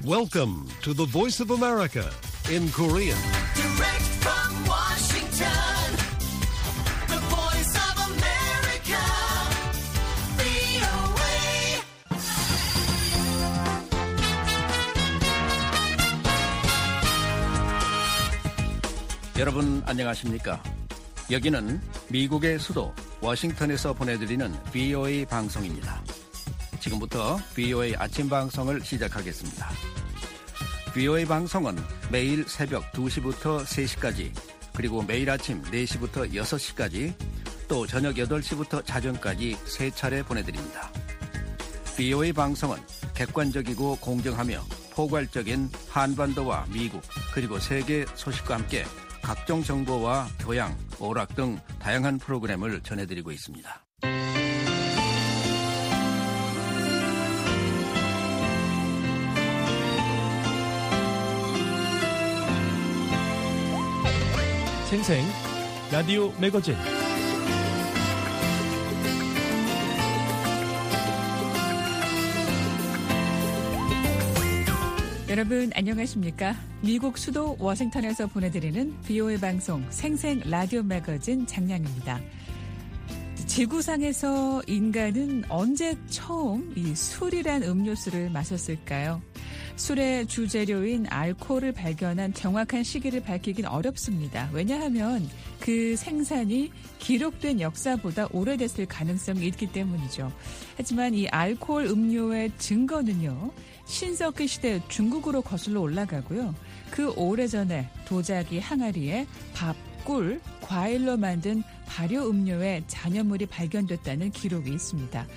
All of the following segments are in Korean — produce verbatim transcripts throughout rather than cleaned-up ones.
Welcome to the Voice of America in Korean. Direct from Washington, the Voice of America, 브이오에이. 여러분 안녕하십니까? 여기는 미국의 수도 워싱턴에서 보내드리는 브이오에이 방송입니다. 지금부터 브이오에이 아침 방송을 시작하겠습니다. 브이오에이 방송은 매일 새벽 두 시부터 세 시까지, 그리고 매일 아침 네 시부터 여섯 시까지, 또 저녁 여덟 시부터 자정까지 세 차례 보내드립니다. 브이오에이 방송은 객관적이고 공정하며 포괄적인 한반도와 미국 그리고 세계 소식과 함께 각종 정보와 교양, 오락 등 다양한 프로그램을 전해드리고 있습니다. 생생 라디오 매거진. 여러분 안녕하십니까? 미국 수도 워싱턴에서 보내드리는 브이오에이 방송 생생 라디오 매거진 장량입니다. 지구상에서 인간은 언제 처음 이 술이란 음료수를 마셨을까요? 술의 주재료인 알코올을 발견한 정확한 시기를 밝히긴 어렵습니다. 왜냐하면 그 생산이 기록된 역사보다 오래됐을 가능성이 있기 때문이죠. 하지만 이 알코올 음료의 증거는요, 신석기 시대 중국으로 거슬러 올라가고요. 그 오래전에 도자기 항아리에 밥, 꿀, 과일로 만든 발효 음료의 잔여물이 발견됐다는 기록이 있습니다.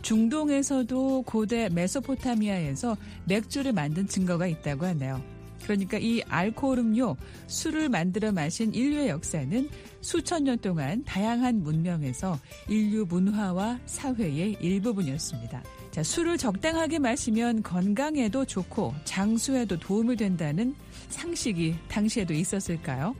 중동에서도 고대 메소포타미아에서 맥주를 만든 증거가 있다고 하네요. 그러니까 이 알코올 음료, 술을 만들어 마신 인류의 역사는 수천 년 동안 다양한 문명에서 인류 문화와 사회의 일부분이었습니다. 자, 술을 적당하게 마시면 건강에도 좋고 장수에도 도움이 된다는 상식이 당시에도 있었을까요?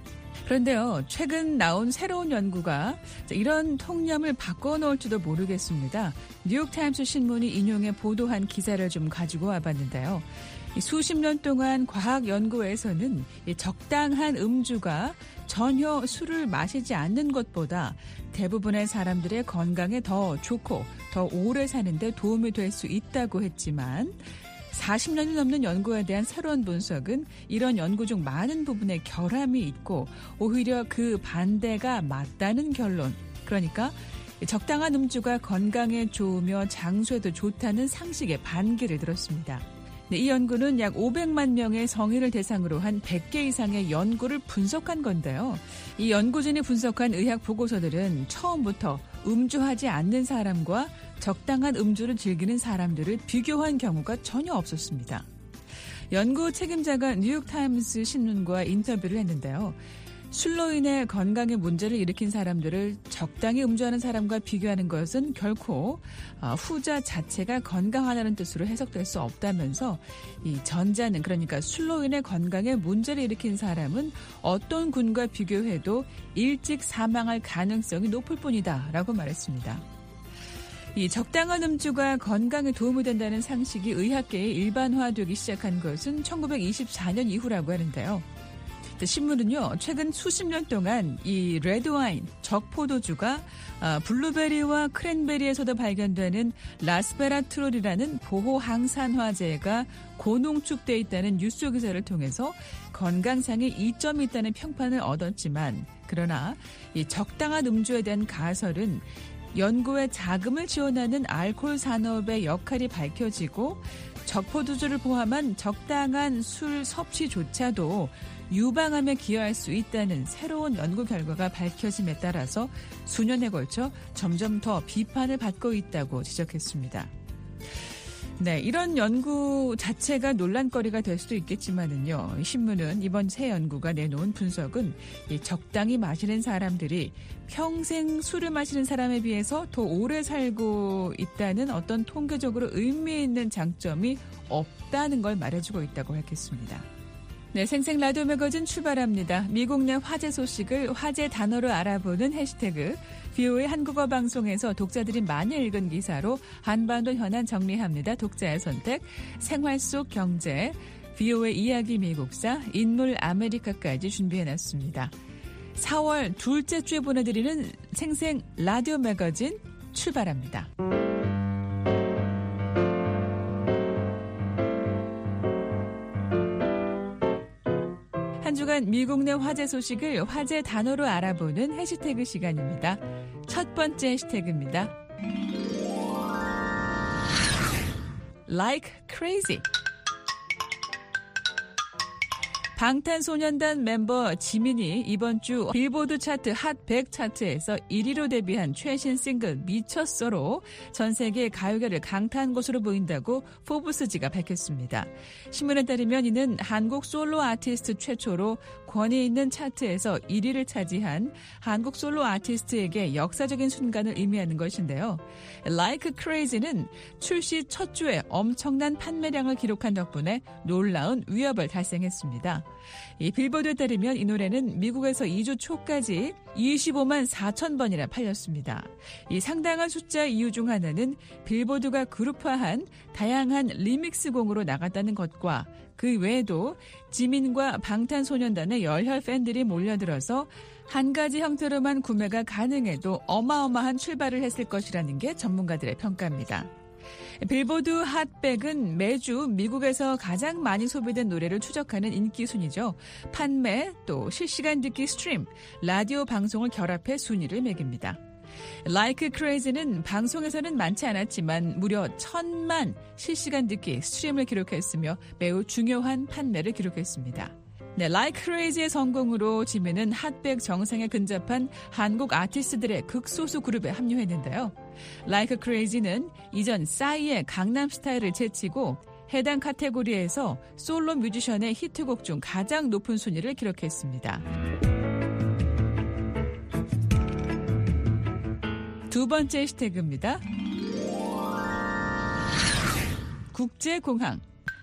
그런데요, 최근 나온 새로운 연구가 이런 통념을 바꿔놓을지도 모르겠습니다. 뉴욕타임스 신문이 인용해 보도한 기사를 좀 가지고 와봤는데요. 수십 년 동안 과학 연구에서는 적당한 음주가 전혀 술을 마시지 않는 것보다 대부분의 사람들의 건강에 더 좋고 더 오래 사는 데 도움이 될 수 있다고 했지만, 사십 년이 넘는 연구에 대한 새로운 분석은 이런 연구 중 많은 부분에 결함이 있고 오히려 그 반대가 맞다는 결론, 그러니까 적당한 음주가 건강에 좋으며 장수에도 좋다는 상식에 반기를 들었습니다. 네, 이 연구는 약 오백만 명의 성인을 대상으로 한 백 개 이상의 연구를 분석한 건데요. 이 연구진이 분석한 의학 보고서들은 처음부터 음주하지 않는 사람과 적당한 음주를 즐기는 사람들을 비교한 경우가 전혀 없었습니다. 연구 책임자가 뉴욕타임스 신문과 인터뷰를 했는데요. 술로 인해 건강에 문제를 일으킨 사람들을 적당히 음주하는 사람과 비교하는 것은 결코 후자 자체가 건강하다는 뜻으로 해석될 수 없다면서, 이 전자는, 그러니까 술로 인해 건강에 문제를 일으킨 사람은 어떤 군과 비교해도 일찍 사망할 가능성이 높을 뿐이다 라고 말했습니다. 이 적당한 음주가 건강에 도움이 된다는 상식이 의학계에 일반화되기 시작한 것은 천구백이십사 년 이후라고 하는데요. 신문은요, 최근 수십 년 동안 이 레드와인, 적포도주가 블루베리와 크랜베리에서도 발견되는 라스베라트롤이라는 보호항산화제가 고농축돼 있다는 뉴스 기사를 통해서 건강상의 이점이 있다는 평판을 얻었지만, 그러나 이 적당한 음주에 대한 가설은 연구에 자금을 지원하는 알코올 산업의 역할이 밝혀지고 적포도주를 포함한 적당한 술 섭취조차도 유방암에 기여할 수 있다는 새로운 연구 결과가 밝혀짐에 따라서 수년에 걸쳐 점점 더 비판을 받고 있다고 지적했습니다. 네, 이런 연구 자체가 논란거리가 될 수도 있겠지만은요, 신문은 이번 새 연구가 내놓은 분석은 이 적당히 마시는 사람들이 평생 술을 마시는 사람에 비해서 더 오래 살고 있다는 어떤 통계적으로 의미 있는 장점이 없다는 걸 말해주고 있다고 밝혔습니다. 네, 생생 라디오 매거진 출발합니다. 미국 내 화제 소식을 화제 단어로 알아보는 해시태그 브이오에이 한국어 방송에서 독자들이 많이 읽은 기사로 한반도 현안 정리합니다. 독자의 선택, 생활 속 경제, 브이오에이 이야기 미국사, 인물 아메리카까지 준비해놨습니다. 사월 둘째 주에 보내드리는 생생 라디오 매거진 출발합니다. 한 주간 미국 내 화제 소식을 화제 단어로 알아보는 해시태그 시간입니다. 첫 번째 해시태그입니다. Like crazy. 방탄소년단 멤버 지민이 이번 주 빌보드 차트 핫 백 차트에서 일 위로 데뷔한 최신 싱글 미쳤어로 전 세계 가요계를 강타한 것으로 보인다고 포브스지가 밝혔습니다. 신문에 따르면 이는 한국 솔로 아티스트 최초로 권위 있는 차트에서 일 위를 차지한 한국 솔로 아티스트에게 역사적인 순간을 의미하는 것인데요. Like Crazy는 출시 첫 주에 엄청난 판매량을 기록한 덕분에 놀라운 위협을 달성했습니다. 이 빌보드에 따르면 이 노래는 미국에서 이 주 초까지 이십오만 사천 번이나 팔렸습니다. 이 상당한 숫자의 이유 중 하나는 빌보드가 그룹화한 다양한 리믹스곡으로 나갔다는 것과 그 외에도 지민과 방탄소년단의 열혈 팬들이 몰려들어서 한 가지 형태로만 구매가 가능해도 어마어마한 출발을 했을 것이라는 게 전문가들의 평가입니다. 빌보드 핫백은 매주 미국에서 가장 많이 소비된 노래를 추적하는 인기 순위죠. 판매, 또 실시간 듣기 스트림, 라디오 방송을 결합해 순위를 매깁니다. Like Crazy는 방송에서는 많지 않았지만 무려 천만 실시간 듣기 스트림을 기록했으며 매우 중요한 판매를 기록했습니다. 네, Like Crazy의 성공으로 지민은 핫백 정상에 근접한 한국 아티스트들의 극소수 그룹에 합류했는데요. Like Crazy는 이전 싸이의 강남스타일을 제치고 해당 카테고리에서 솔로 뮤지션의 히트곡 중 가장 높은 순위를 기록했습니다. 두 번째 해시태그입니다. 국제공항.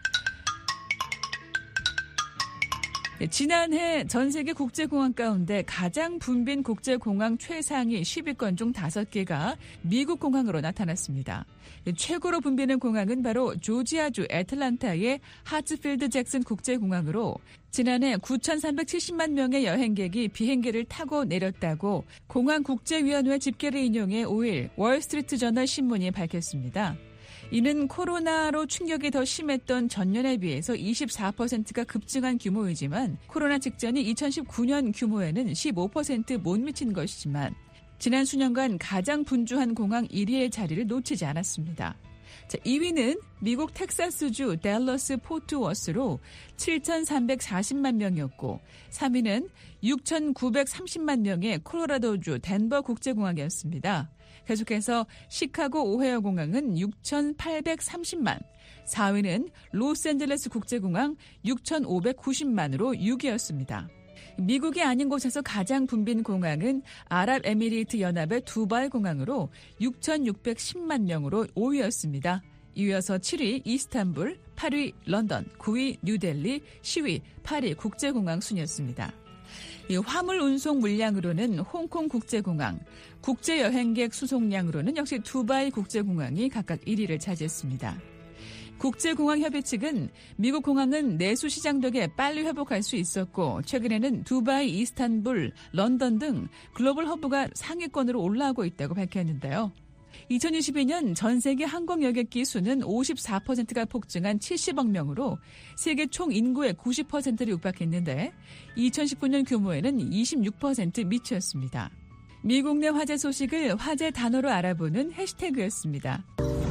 지난해 전 세계 국제공항 가운데 가장 붐빈 국제공항 최상위 십 위권 중 다섯 개가 미국 공항으로 나타났습니다. 최고로 붐비는 공항은 바로 조지아주 애틀란타의 하츠필드 잭슨 국제공항으로 지난해 구천삼백칠십만 명의 여행객이 비행기를 타고 내렸다고 공항국제위원회 집계를 인용해 오 일 월스트리트저널 신문이 밝혔습니다. 이는 코로나로 충격이 더 심했던 전년에 비해서 이십사 퍼센트가 급증한 규모이지만 코로나 직전인 이천십구 년 규모에는 십오 퍼센트 못 미친 것이지만 지난 수년간 가장 분주한 공항 일 위의 자리를 놓치지 않았습니다. 자, 이 위는 미국 텍사스주 댈러스 포트워스로 칠천삼백사십만 명이었고 삼 위는 육천구백삼십만 명의 콜로라도주 덴버 국제공항이었습니다. 계속해서 시카고 오헤어 공항은 육천팔백삼십만, 사 위는 로스앤젤레스 국제공항 육천오백구십만으로 육 위였습니다. 미국이 아닌 곳에서 가장 붐빈 공항은 아랍에미리트 연합의 두바이 공항으로 육천육백십만 명으로 오 위였습니다. 이어서 칠 위 이스탄불, 팔 위 런던, 구 위 뉴델리, 십 위 파리 국제공항 순이었습니다. 이 화물 운송 물량으로는 홍콩 국제공항, 국제여행객 수송량으로는 역시 두바이 국제공항이 각각 일 위를 차지했습니다. 국제공항협의 측은 미국 공항은 내수 시장 덕에 빨리 회복할 수 있었고 최근에는 두바이, 이스탄불, 런던 등 글로벌 허브가 상위권으로 올라오고 있다고 밝혔는데요. 이천이십이 년 전 세계 항공 여객기 수는 오십사 퍼센트가 폭증한 칠십억 명으로 세계 총 인구의 구십 퍼센트를 육박했는데 이천십구 년 규모에는 이십육 퍼센트 미치었습니다. 미국 내 화제 소식을 화제 단어로 알아보는 해시태그였습니다.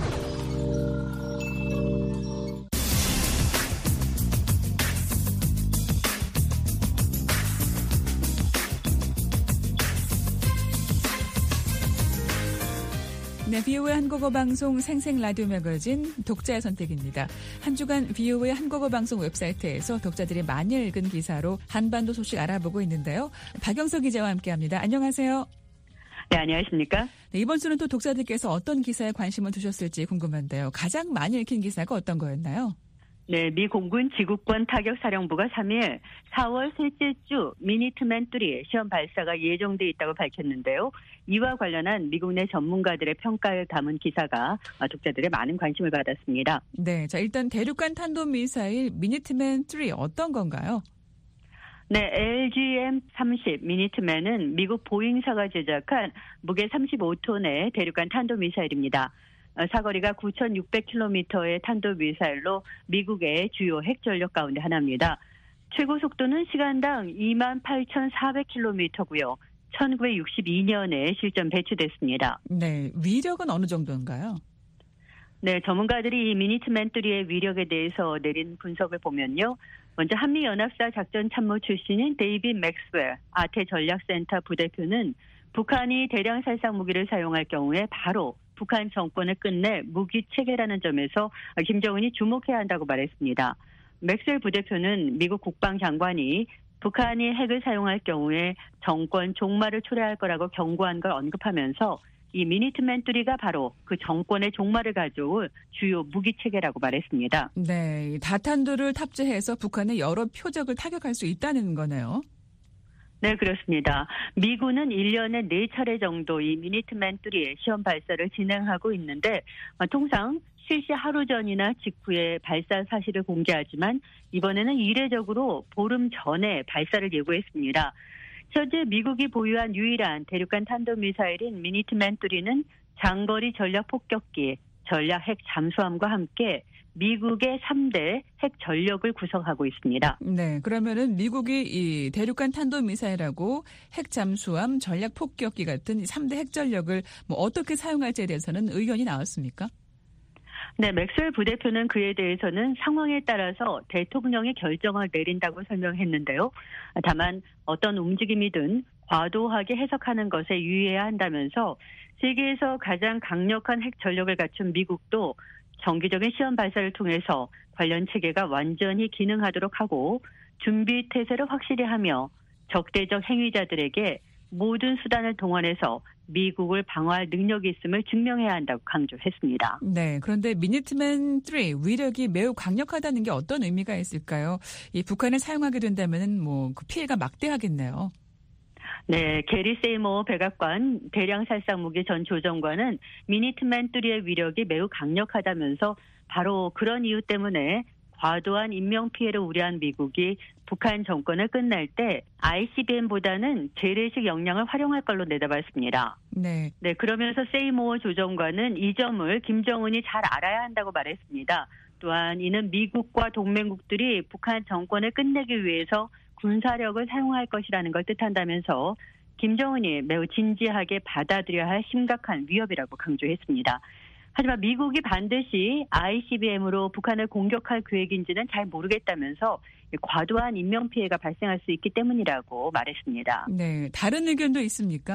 네, 브이오에이 한국어 방송 생생 라디오 매거진 독자의 선택입니다. 한 주간 브이오에이 한국어 방송 웹사이트에서 독자들이 많이 읽은 기사로 한반도 소식 알아보고 있는데요. 박영석 기자와 함께합니다. 안녕하세요. 네, 안녕하십니까? 네, 이번 주는 또 독자들께서 어떤 기사에 관심을 두셨을지 궁금한데요. 가장 많이 읽힌 기사가 어떤 거였나요? 네, 미 공군 지구권 타격사령부가 삼 일 사월 셋째 주 미니트맨 삼 시험 발사가 예정돼 있다고 밝혔는데요. 이와 관련한 미국 내 전문가들의 평가를 담은 기사가 독자들의 많은 관심을 받았습니다. 네, 자 일단 대륙간 탄도미사일 미니트맨 삼 어떤 건가요? 네, 엘지엠 삼십 미니트맨은 미국 보잉사가 제작한 무게 삼십오 톤의 대륙간 탄도미사일입니다. 사거리가 구천육백 킬로미터의 탄도미사일로 미국의 주요 핵전력 가운데 하나입니다. 최고 속도는 시간당 이만 팔천사백 킬로미터고요. 천구백육십이 년에 실전 배치됐습니다. 네, 위력은 어느 정도인가요? 네, 전문가들이 이 미니트맨 삼의 위력에 대해서 내린 분석을 보면요. 먼저 한미연합사 작전참모 출신인 데이빗 맥스웰 아태 전략센터 부대표는 북한이 대량 살상 무기를 사용할 경우에 바로 북한 정권을 끝낼 무기 체계라는 점에서 김정은이 주목해야 한다고 말했습니다. 맥스웰 부대표는 미국 국방장관이 북한이 핵을 사용할 경우에 정권 종말을 초래할 거라고 경고한 걸 언급하면서 이 미니트맨 삼가 바로 그 정권의 종말을 가져올 주요 무기 체계라고 말했습니다. 네, 다탄도를 탑재해서 북한의 여러 표적을 타격할 수 있다는 거네요. 네, 그렇습니다. 미군은 일 년에 네 차례 정도 이 미니트맨 삼의 시험 발사를 진행하고 있는데 통상 실시 하루 전이나 직후에 발사 사실을 공개하지만 이번에는 이례적으로 보름 전에 발사를 예고했습니다. 현재 미국이 보유한 유일한 대륙간 탄도미사일인 미니트맨 삼는 장거리 전략 폭격기, 전략 핵 잠수함과 함께 미국의 삼 대 핵 전력을 구성하고 있습니다. 네, 그러면은 미국이 이 대륙간 탄도미사일하고 핵 잠수함, 전략 폭격기 같은 삼 대 핵 전력을 뭐 어떻게 사용할지에 대해서는 의견이 나왔습니까? 네, 맥스웰 부대표는 그에 대해서는 상황에 따라서 대통령이 결정을 내린다고 설명했는데요. 다만 어떤 움직임이든 과도하게 해석하는 것에 유의해야 한다면서 세계에서 가장 강력한 핵 전력을 갖춘 미국도 정기적인 시험 발사를 통해서 관련 체계가 완전히 기능하도록 하고 준비 태세를 확실히 하며 적대적 행위자들에게 모든 수단을 동원해서 미국을 방어할 능력이 있음을 증명해야 한다고 강조했습니다. 네, 그런데 미니트맨 삼 위력이 매우 강력하다는 게 어떤 의미가 있을까요? 이 북한을 사용하게 된다면 뭐 그 피해가 막대하겠네요. 네, 게리 세이모 백악관 대량 살상 무기 전 조정관은 미니트맨 삼의 위력이 매우 강력하다면서 바로 그런 이유 때문에 과도한 인명피해를 우려한 미국이 북한 정권을 끝날 때 아이씨비엠보다는 재래식 역량을 활용할 걸로 내다봤습니다. 네. 네, 그러면서 세이모 조정관은 이 점을 김정은이 잘 알아야 한다고 말했습니다. 또한 이는 미국과 동맹국들이 북한 정권을 끝내기 위해서 군사력을 사용할 것이라는 걸 뜻한다면서 김정은이 매우 진지하게 받아들여야 할 심각한 위협이라고 강조했습니다. 하지만 미국이 반드시 아이씨비엠으로 북한을 공격할 계획인지는 잘 모르겠다면서 과도한 인명피해가 발생할 수 있기 때문이라고 말했습니다. 네, 다른 의견도 있습니까?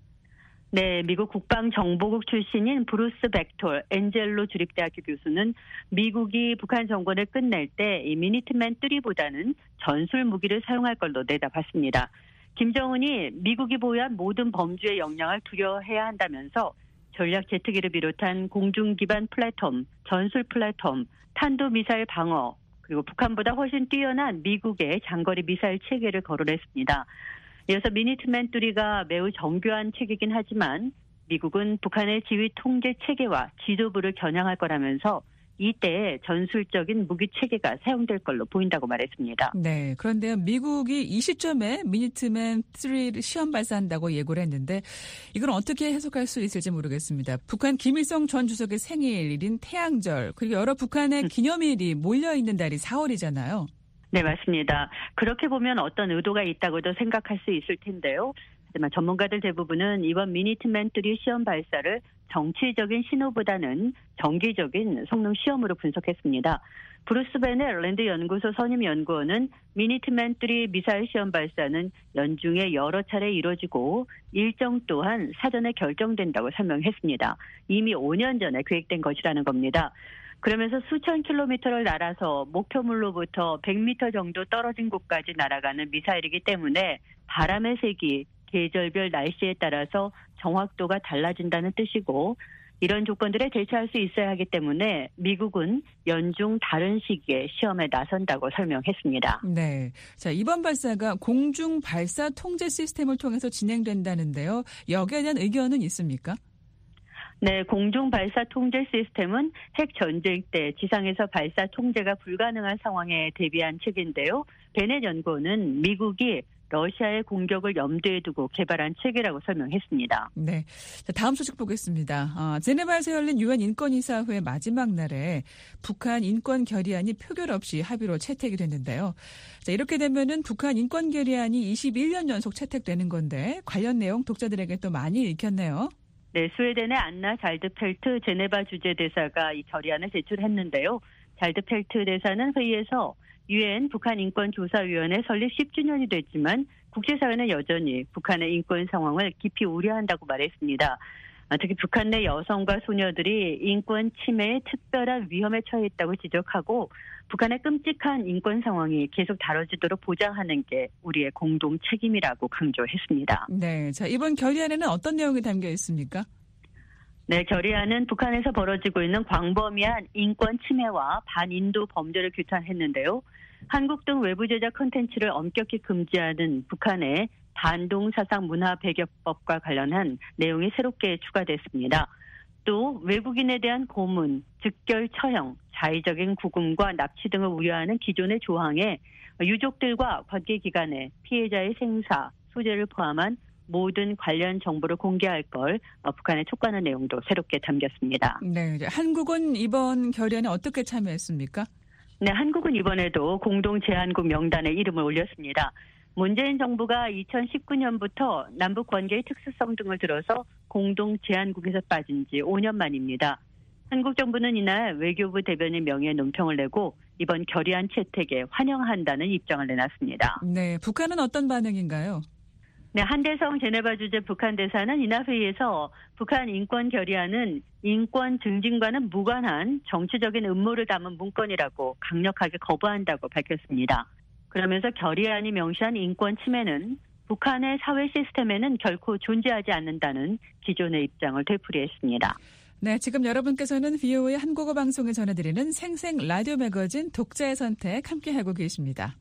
네, 미국 국방정보국 출신인 브루스 벡톨 엔젤로 주립대학교 교수는 미국이 북한 정권을 끝낼 때 이 미니트맨 삼보다는 전술 무기를 사용할 걸로 내다봤습니다. 김정은이 미국이 보유한 모든 범주의 역량을 두려워해야 한다면서 전략 제트기를 비롯한 공중 기반 플랫폼, 전술 플랫폼, 탄도미사일 방어, 그리고 북한보다 훨씬 뛰어난 미국의 장거리 미사일 체계를 거론했습니다. 이어서 미니트맨 삼가 매우 정교한 체계이긴 하지만 미국은 북한의 지휘 통제 체계와 지도부를 겨냥할 거라면서 이때 전술적인 무기 체계가 사용될 걸로 보인다고 말했습니다. 네, 그런데 미국이 이 시점에 미니트맨 삼을 시험 발사한다고 예고를 했는데 이건 어떻게 해석할 수 있을지 모르겠습니다. 북한 김일성 전 주석의 생일인 태양절 그리고 여러 북한의 기념일이 몰려있는 달이 사월이잖아요. 네, 맞습니다. 그렇게 보면 어떤 의도가 있다고도 생각할 수 있을 텐데요. 하지만 전문가들 대부분은 이번 미니트맨 삼 시험 발사를 정치적인 신호보다는 정기적인 성능 시험으로 분석했습니다. 브루스 베넬 랜드 연구소 선임 연구원은 미니트맨 삼 미사일 시험 발사는 연중에 여러 차례 이루어지고 일정 또한 사전에 결정된다고 설명했습니다. 이미 오 년 전에 계획된 것이라는 겁니다. 그러면서 수천 킬로미터를 날아서 목표물로부터 백 미터 정도 떨어진 곳까지 날아가는 미사일이기 때문에 바람의 색이 계절별 날씨에 따라서 정확도가 달라진다는 뜻이고 이런 조건들에 대처할 수 있어야 하기 때문에 미국은 연중 다른 시기에 시험에 나선다고 설명했습니다. 네. 자, 이번 발사가 공중 발사 통제 시스템을 통해서 진행된다는데요. 여기에 대한 의견은 있습니까? 네, 공중 발사 통제 시스템은 핵 전쟁 때 지상에서 발사 통제가 불가능한 상황에 대비한 체계인데요. 베넷 연구원은 미국이 러시아의 공격을 염두에 두고 개발한 체계라고 설명했습니다. 네. 자, 다음 소식 보겠습니다. 아, 제네바에서 열린 유엔 인권이사회 마지막 날에 북한 인권 결의안이 표결 없이 합의로 채택이 됐는데요. 자, 이렇게 되면은 북한 인권 결의안이 이십일 년 연속 채택되는 건데 관련 내용 독자들에게 또 많이 읽혔네요. 네, 스웨덴의 안나 잘드펠트 제네바 주재대사가 이 결의안을 제출했는데요. 잘드펠트 대사는 회의에서 유엔 북한 인권조사위원회 설립 십 주년이 됐지만 국제사회는 여전히 북한의 인권 상황을 깊이 우려한다고 말했습니다. 특히 북한 내 여성과 소녀들이 인권 침해에 특별한 위험에 처해 있다고 지적하고 북한의 끔찍한 인권 상황이 계속 다뤄지도록 보장하는 게 우리의 공동 책임이라고 강조했습니다. 네, 자 이번 결의안에는 어떤 내용이 담겨 있습니까? 네, 결의안은 북한에서 벌어지고 있는 광범위한 인권 침해와 반인도 범죄를 규탄했는데요. 한국 등 외부 제작 콘텐츠를 엄격히 금지하는 북한의 반동사상 문화 배격법과 관련한 내용이 새롭게 추가됐습니다. 또 외국인에 대한 고문, 즉결 처형, 자의적인 구금과 납치 등을 우려하는 기존의 조항에 유족들과 관계기관에 피해자의 생사, 소재를 포함한 모든 관련 정보를 공개할 걸 북한에 촉구하는 내용도 새롭게 담겼습니다. 네, 한국은 이번 결의안에 어떻게 참여했습니까? 네, 한국은 이번에도 공동 제안국 명단에 이름을 올렸습니다. 문재인 정부가 이천십구 년부터 남북 관계의 특수성 등을 들어서 공동 제안국에서 빠진 지 오 년 만입니다. 한국 정부는 이날 외교부 대변인 명의의 논평을 내고 이번 결의안 채택에 환영한다는 입장을 내놨습니다. 네, 북한은 어떤 반응인가요? 네, 한대성 제네바 주재 북한 대사는 이날 회의에서 북한 인권 결의안은 인권 증진과는 무관한 정치적인 음모를 담은 문건이라고 강력하게 거부한다고 밝혔습니다. 그러면서 결의안이 명시한 인권 침해는 북한의 사회 시스템에는 결코 존재하지 않는다는 기존의 입장을 되풀이했습니다. 네, 지금 여러분께서는 브이오에이 한국어 방송에 전해드리는 생생 라디오 매거진 독자의 선택 함께하고 계십니다.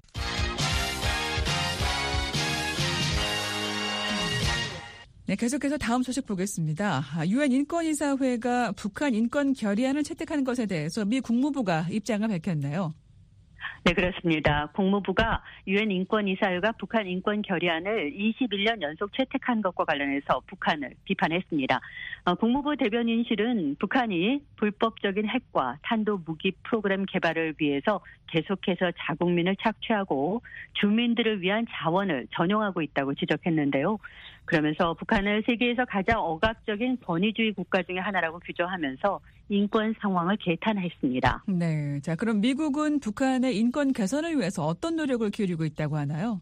네, 계속해서 다음 소식 보겠습니다. 유엔 인권이사회가 북한 인권 결의안을 채택하는 것에 대해서 미 국무부가 입장을 밝혔네요. 네, 그렇습니다. 국무부가 유엔 인권이사회가 북한 인권 결의안을 이십일 년 연속 채택한 것과 관련해서 북한을 비판했습니다. 어, 국무부 대변인실은 북한이 불법적인 핵과 탄도 무기 프로그램 개발을 위해서 계속해서 자국민을 착취하고 주민들을 위한 자원을 전용하고 있다고 지적했는데요. 그러면서 북한을 세계에서 가장 억압적인 권위주의 국가 중에 하나라고 규정하면서 인권 상황을 개탄했습니다. 네, 자 그럼 미국은 북한의 인권 개선을 위해서 어떤 노력을 기울이고 있다고 하나요?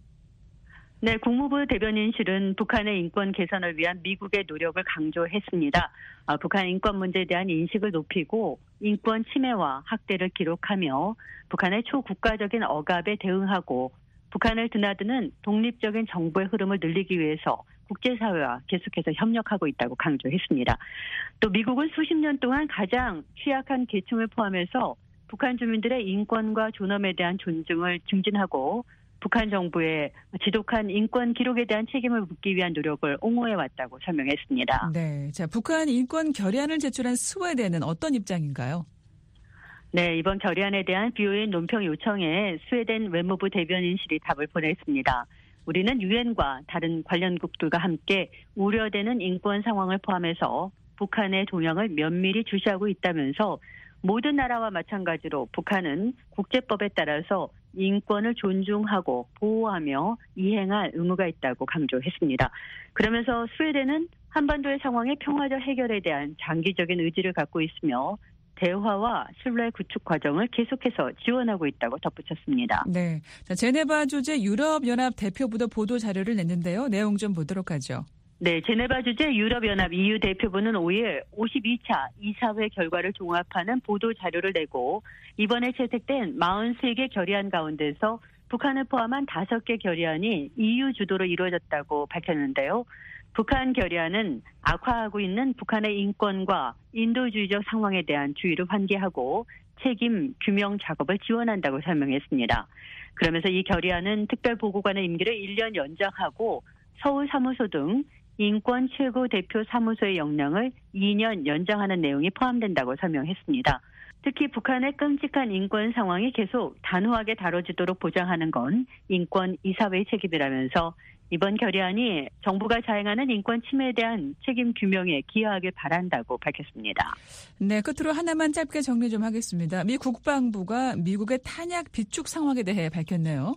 네, 국무부 대변인실은 북한의 인권 개선을 위한 미국의 노력을 강조했습니다. 아, 북한 인권 문제에 대한 인식을 높이고 인권 침해와 학대를 기록하며 북한의 초국가적인 억압에 대응하고 북한을 드나드는 독립적인 정보의 흐름을 늘리기 위해서 국제사회와 계속해서 협력하고 있다고 강조했습니다. 또 미국은 수십 년 동안 가장 취약한 계층을 포함해서 북한 주민들의 인권과 존엄에 대한 존중을 증진하고 북한 정부의 지독한 인권 기록에 대한 책임을 묻기 위한 노력을 옹호해왔다고 설명했습니다. 네, 자 북한 인권 결의안을 제출한 스웨덴은 어떤 입장인가요? 네, 이번 결의안에 대한 브이오에이 논평 요청에 스웨덴 외무부 대변인실이 답을 보냈습니다. 우리는 유엔과 다른 관련국들과 함께 우려되는 인권 상황을 포함해서 북한의 동향을 면밀히 주시하고 있다면서 모든 나라와 마찬가지로 북한은 국제법에 따라서 인권을 존중하고 보호하며 이행할 의무가 있다고 강조했습니다. 그러면서 스웨덴은 한반도의 상황의 평화적 해결에 대한 장기적인 의지를 갖고 있으며 대화와 신뢰 구축 과정을 계속해서 지원하고 있다고 덧붙였습니다. 네, 자, 제네바 주재 유럽연합 대표부도 보도 자료를 냈는데요. 내용 좀 보도록 하죠. 네, 제네바 주재 유럽연합 이유 대표부는 오일 오십이 차 이사회 결과를 종합하는 보도 자료를 내고 이번에 채택된 사십삼 개 결의안 가운데서 북한을 포함한 다섯 개 결의안이 이유 주도로 이루어졌다고 밝혔는데요. 북한 결의안은 악화하고 있는 북한의 인권과 인도주의적 상황에 대한 주의를 환기하고 책임 규명 작업을 지원한다고 설명했습니다. 그러면서 이 결의안은 특별보고관의 임기를 일 년 연장하고 서울 사무소 등 인권 최고 대표 사무소의 역량을 이 년 연장하는 내용이 포함된다고 설명했습니다. 특히 북한의 끔찍한 인권 상황이 계속 단호하게 다뤄지도록 보장하는 건 인권 이사회의 책임이라면서 이번 결의안이 정부가 자행하는 인권 침해에 대한 책임 규명에 기여하길 바란다고 밝혔습니다. 네, 끝으로 하나만 짧게 정리 좀 하겠습니다. 미 국방부가 미국의 탄약 비축 상황에 대해 밝혔네요.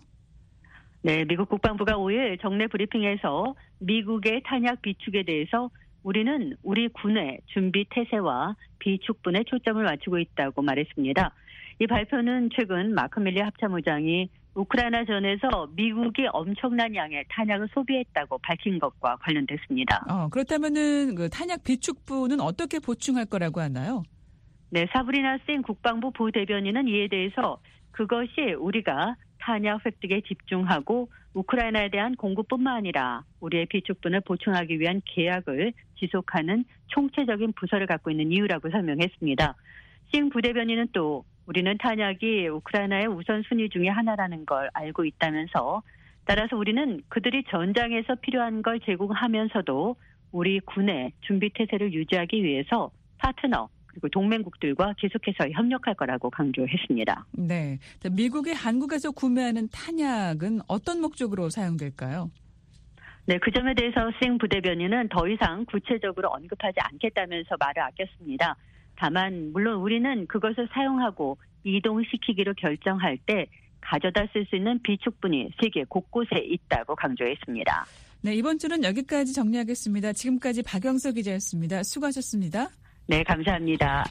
네, 미국 국방부가 오 일 정례 브리핑에서 미국의 탄약 비축에 대해서 우리는 우리 군의 준비 태세와 비축분에 초점을 맞추고 있다고 말했습니다. 이 발표는 최근 마크 밀리 합참의장이 우크라이나전에서 미국이 엄청난 양의 탄약을 소비했다고 밝힌 것과 관련됐습니다. 어, 그렇다면은 그 탄약 비축분은 어떻게 보충할 거라고 하나요? 네, 사브리나 싱 국방부 부대변인은 이에 대해서 그것이 우리가 탄약 획득에 집중하고 우크라이나에 대한 공급뿐만 아니라 우리의 비축분을 보충하기 위한 계약을 지속하는 총체적인 부서를 갖고 있는 이유라고 설명했습니다. 싱 부대변인은 또 우리는 탄약이 우크라이나의 우선순위 중에 하나라는 걸 알고 있다면서 따라서 우리는 그들이 전장에서 필요한 걸 제공하면서도 우리 군의 준비 태세를 유지하기 위해서 파트너 그리고 동맹국들과 계속해서 협력할 거라고 강조했습니다. 네, 미국이 한국에서 구매하는 탄약은 어떤 목적으로 사용될까요? 네, 그 점에 대해서 싱 부대변인은 더 이상 구체적으로 언급하지 않겠다면서 말을 아꼈습니다. 다만 물론 우리는 그것을 사용하고 이동시키기로 결정할 때 가져다 쓸 수 있는 비축분이 세계 곳곳에 있다고 강조했습니다. 네, 이번 주는 여기까지 정리하겠습니다. 지금까지 박영석 기자였습니다. 수고하셨습니다. 네, 감사합니다.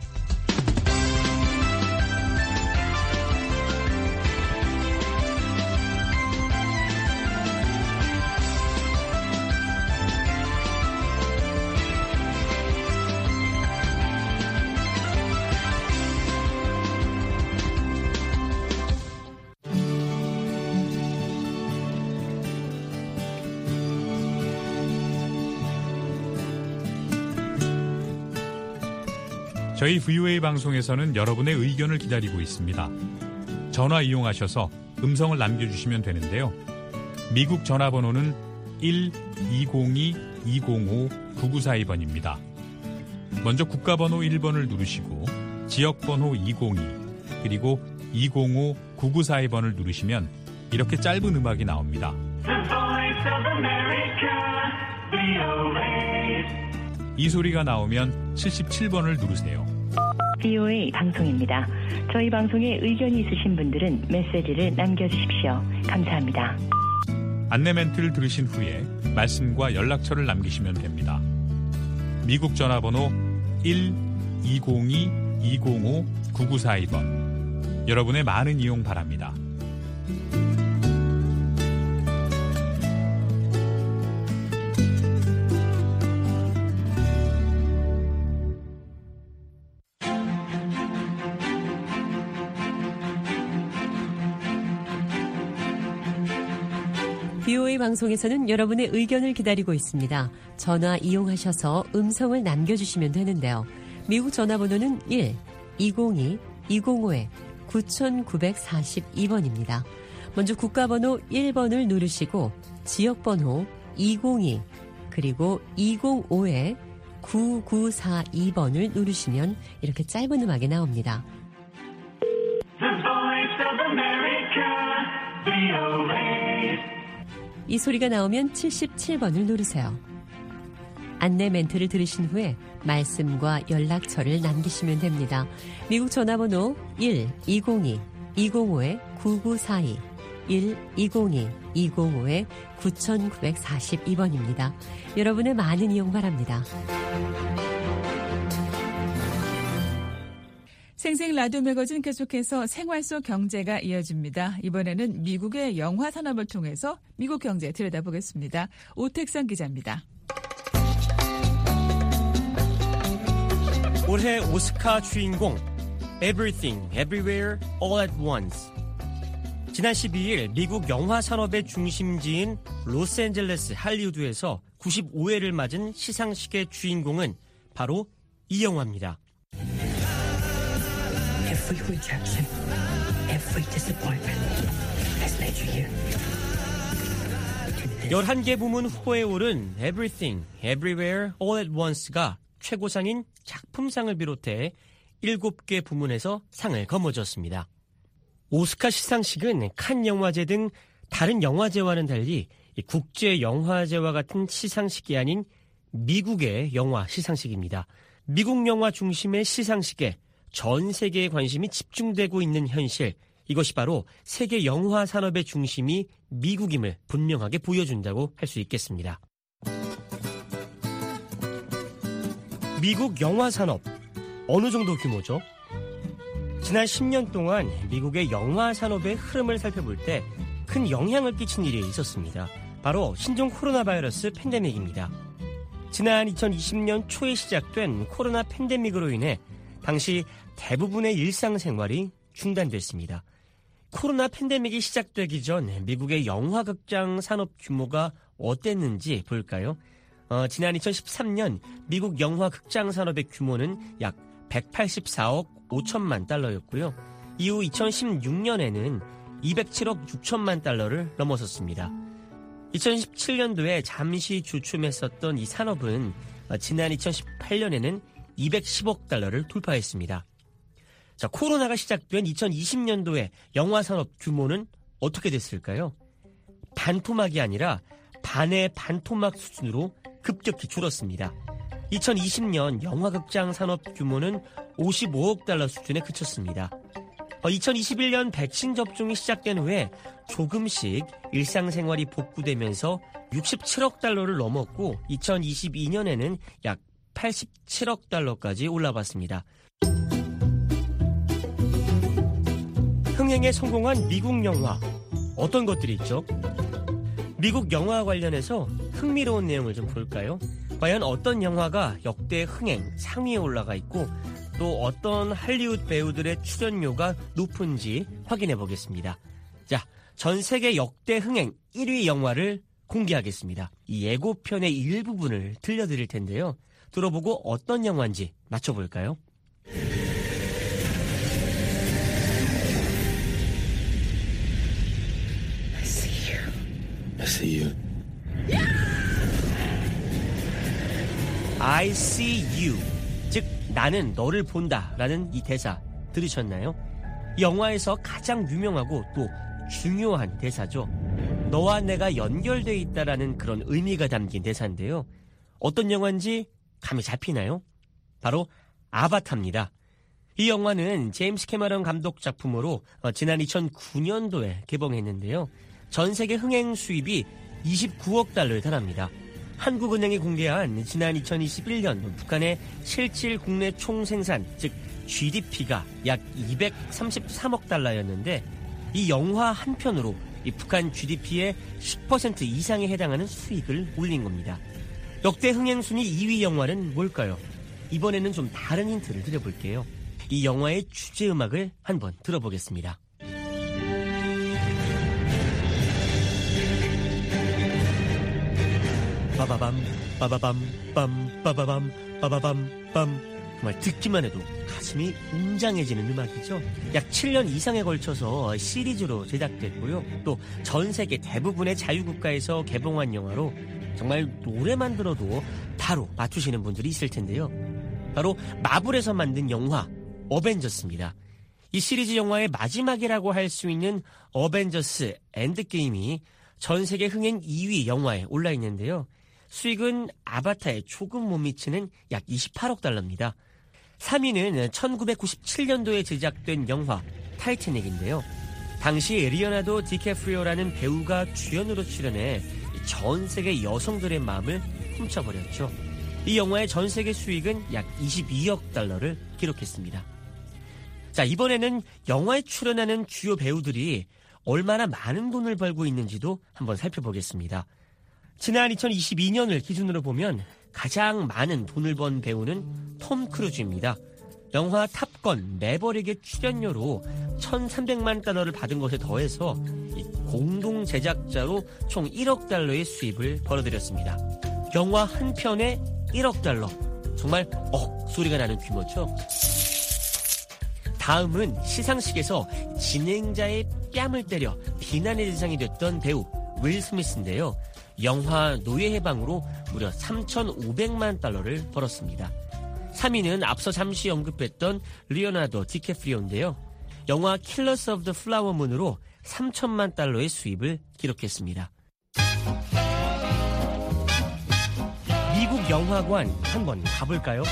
저희 브이오에이 방송에서는 여러분의 의견을 기다리고 있습니다. 전화 이용하셔서 음성을 남겨주시면 되는데요. 미국 전화번호는 일 이공이 이공오 구구사이 번입니다. 먼저 국가번호 일 번을 누르시고 지역번호 이공이 그리고 이공오 구구사이 번을 누르시면 이렇게 짧은 음악이 나옵니다. 이 소리가 나오면 칠십칠 번을 누르세요. 브이오에이 방송입니다. 저희 방송에 의견이 있으신 분들은 메시지를 남겨주십시오. 감사합니다. 안내 멘트를 들으신 후에 말씀과 연락처를 남기시면 됩니다. 미국 전화번호 일 이공이 이공오 구구사이 번. 여러분의 많은 이용 바랍니다. 브이오에이 방송에서는 여러분의 의견을 기다리고 있습니다. 전화 이용하셔서 음성을 남겨주시면 되는데요. 미국 전화번호는 일 이공이 이공오 구구사이 번입니다. 먼저 국가번호 일 번을 누르시고 지역번호 이공이 그리고 이공오 구구사이 번을 누르시면 이렇게 짧은 음악이 나옵니다. 이 소리가 나오면 칠십칠 번을 누르세요. 안내 멘트를 들으신 후에 말씀과 연락처를 남기시면 됩니다. 미국 전화번호 일 이공이 이공오 구구사이 일 이공이 이공오 구구사이 번입니다. 여러분의 많은 이용 바랍니다. 생생 라디오 매거진 계속해서 생활 속 경제가 이어집니다. 이번에는 미국의 영화 산업을 통해서 미국 경제 들여다보겠습니다. 오택상 기자입니다. 올해 오스카 주인공 Everything, Everywhere, All at Once. 지난 십이 일 미국 영화 산업의 중심지인 로스앤젤레스 할리우드에서 구십오 회를 맞은 시상식의 주인공은 바로 이 영화입니다. Every rejection, every disappointment has led you here. 열한 개 부문 후보에 오른 Everything, Everywhere, All at Once가 최고상인 작품상을 비롯해 일곱 개 부문에서 상을 거머쥐었습니다. 오스카 시상식은 칸 영화제 등 다른 영화제와는 달리 국제영화제와 같은 시상식이 아닌 미국의 영화 시상식입니다. 미국 영화 중심의 시상식에 전 세계의 관심이 집중되고 있는 현실, 이것이 바로 세계 영화 산업의 중심이 미국임을 분명하게 보여준다고 할 수 있겠습니다. 미국 영화 산업, 어느 정도 규모죠? 지난 십 년 동안 미국의 영화 산업의 흐름을 살펴볼 때 큰 영향을 끼친 일이 있었습니다. 바로 신종 코로나 바이러스 팬데믹입니다. 지난 이천이십 년 초에 시작된 코로나 팬데믹으로 인해 당시 대부분의 일상생활이 중단됐습니다. 코로나 팬데믹이 시작되기 전 미국의 영화극장 산업 규모가 어땠는지 볼까요? 어, 지난 이천십삼 년 미국 영화극장 산업의 규모는 약 백팔십사억 오천만 달러였고요. 이후 이천십육 년에는 이백칠억 육천만 달러를 넘어섰습니다. 이천십칠 년도에 잠시 주춤했었던 이 산업은 지난 이천십팔 년에는 이백십억 달러를 돌파했습니다. 자, 코로나가 시작된 이천이십 년도에 영화 산업 규모는 어떻게 됐을까요? 반토막이 아니라 반의 반토막 수준으로 급격히 줄었습니다. 이천이십 년 영화극장 산업 규모는 오십오억 달러 수준에 그쳤습니다. 어, 이천이십일 년 백신 접종이 시작된 후에 조금씩 일상생활이 복구되면서 육십칠억 달러를 넘었고 이천이십이 년에는 약 팔십칠억 달러까지 올라봤습니다. 흥행에 성공한 미국 영화, 어떤 것들이 있죠? 미국 영화 관련해서 흥미로운 내용을 좀 볼까요? 과연 어떤 영화가 역대 흥행 상위에 올라가 있고 또 어떤 할리우드 배우들의 출연료가 높은지 확인해 보겠습니다. 자, 전 세계 역대 흥행 일 위 영화를 공개하겠습니다. 이 예고편의 일부분을 들려드릴 텐데요. 들어보고 어떤 영화인지 맞춰볼까요? I see you. I see you. I see you. 즉, 나는 너를 본다 라는 이 대사 들으셨나요? 이 영화에서 가장 유명하고 또 중요한 대사죠. 너와 내가 연결되어 있다라는 그런 의미가 담긴 대사인데요. 어떤 영화인지 감이 잡히나요? 바로 아바타입니다. 이 영화는 제임스 캐머런 감독 작품으로 지난 이천구 년도에 개봉했는데요. 전 세계 흥행 수입이 이십구억 달러에 달합니다. 한국은행이 공개한 지난 이천이십일 년 북한의 실질 국내 총생산, 즉 지디피가 약 이백삼십삼억 달러였는데 이 영화 한 편으로 이 북한 지디피의 십 퍼센트 이상에 해당하는 수익을 올린 겁니다. 역대 흥행 순위 이 위 영화는 뭘까요? 이번에는 좀 다른 힌트를 드려볼게요. 이 영화의 주제 음악을 한번 들어보겠습니다. 빠바밤 빠바밤 빰 빠바밤 빠바밤 빰. 정말 듣기만 해도 가슴이 웅장해지는 음악이죠. 약 칠 년 이상에 걸쳐서 시리즈로 제작됐고요. 또 전 세계 대부분의 자유국가에서 개봉한 영화로 정말 노래만 들어도 바로 맞추시는 분들이 있을 텐데요. 바로 마블에서 만든 영화 어벤져스입니다. 이 시리즈 영화의 마지막이라고 할 수 있는 어벤져스 엔드게임이 전 세계 흥행 이 위 영화에 올라 있는데요. 수익은 아바타에 조금 못 미치는 약 이십팔억 달러입니다. 삼 위는 천구백구십칠 년도에 제작된 영화 타이타닉인데요. 당시 리오나르도 디캐프리오라는 배우가 주연으로 출연해 전 세계 여성들의 마음을 훔쳐버렸죠. 이 영화의 전 세계 수익은 약 이십이억 달러를 기록했습니다. 자, 이번에는 영화에 출연하는 주요 배우들이 얼마나 많은 돈을 벌고 있는지도 한번 살펴보겠습니다. 지난 이천이십이 년을 기준으로 보면 가장 많은 돈을 번 배우는 톰 크루즈입니다. 영화 탑건 매버릭의 출연료로 천삼백만 달러를 받은 것에 더해서 공동 제작자로 총 일억 달러의 수입을 벌어들였습니다. 영화 한 편에 일억 달러. 정말 억 소리가 나는 규모죠. 다음은 시상식에서 진행자의 뺨을 때려 비난의 대상이 됐던 배우 윌 스미스인데요. 영화 노예 해방으로 무려 삼천오백만 달러를 벌었습니다. 삼 위는 앞서 잠시 언급했던 리오나르도 디캐프리오인데요. 영화 킬러스 오브 더 플라워 문으로 삼천만 달러의 수입을 기록했습니다. 미국 영화관 한번 가볼까요?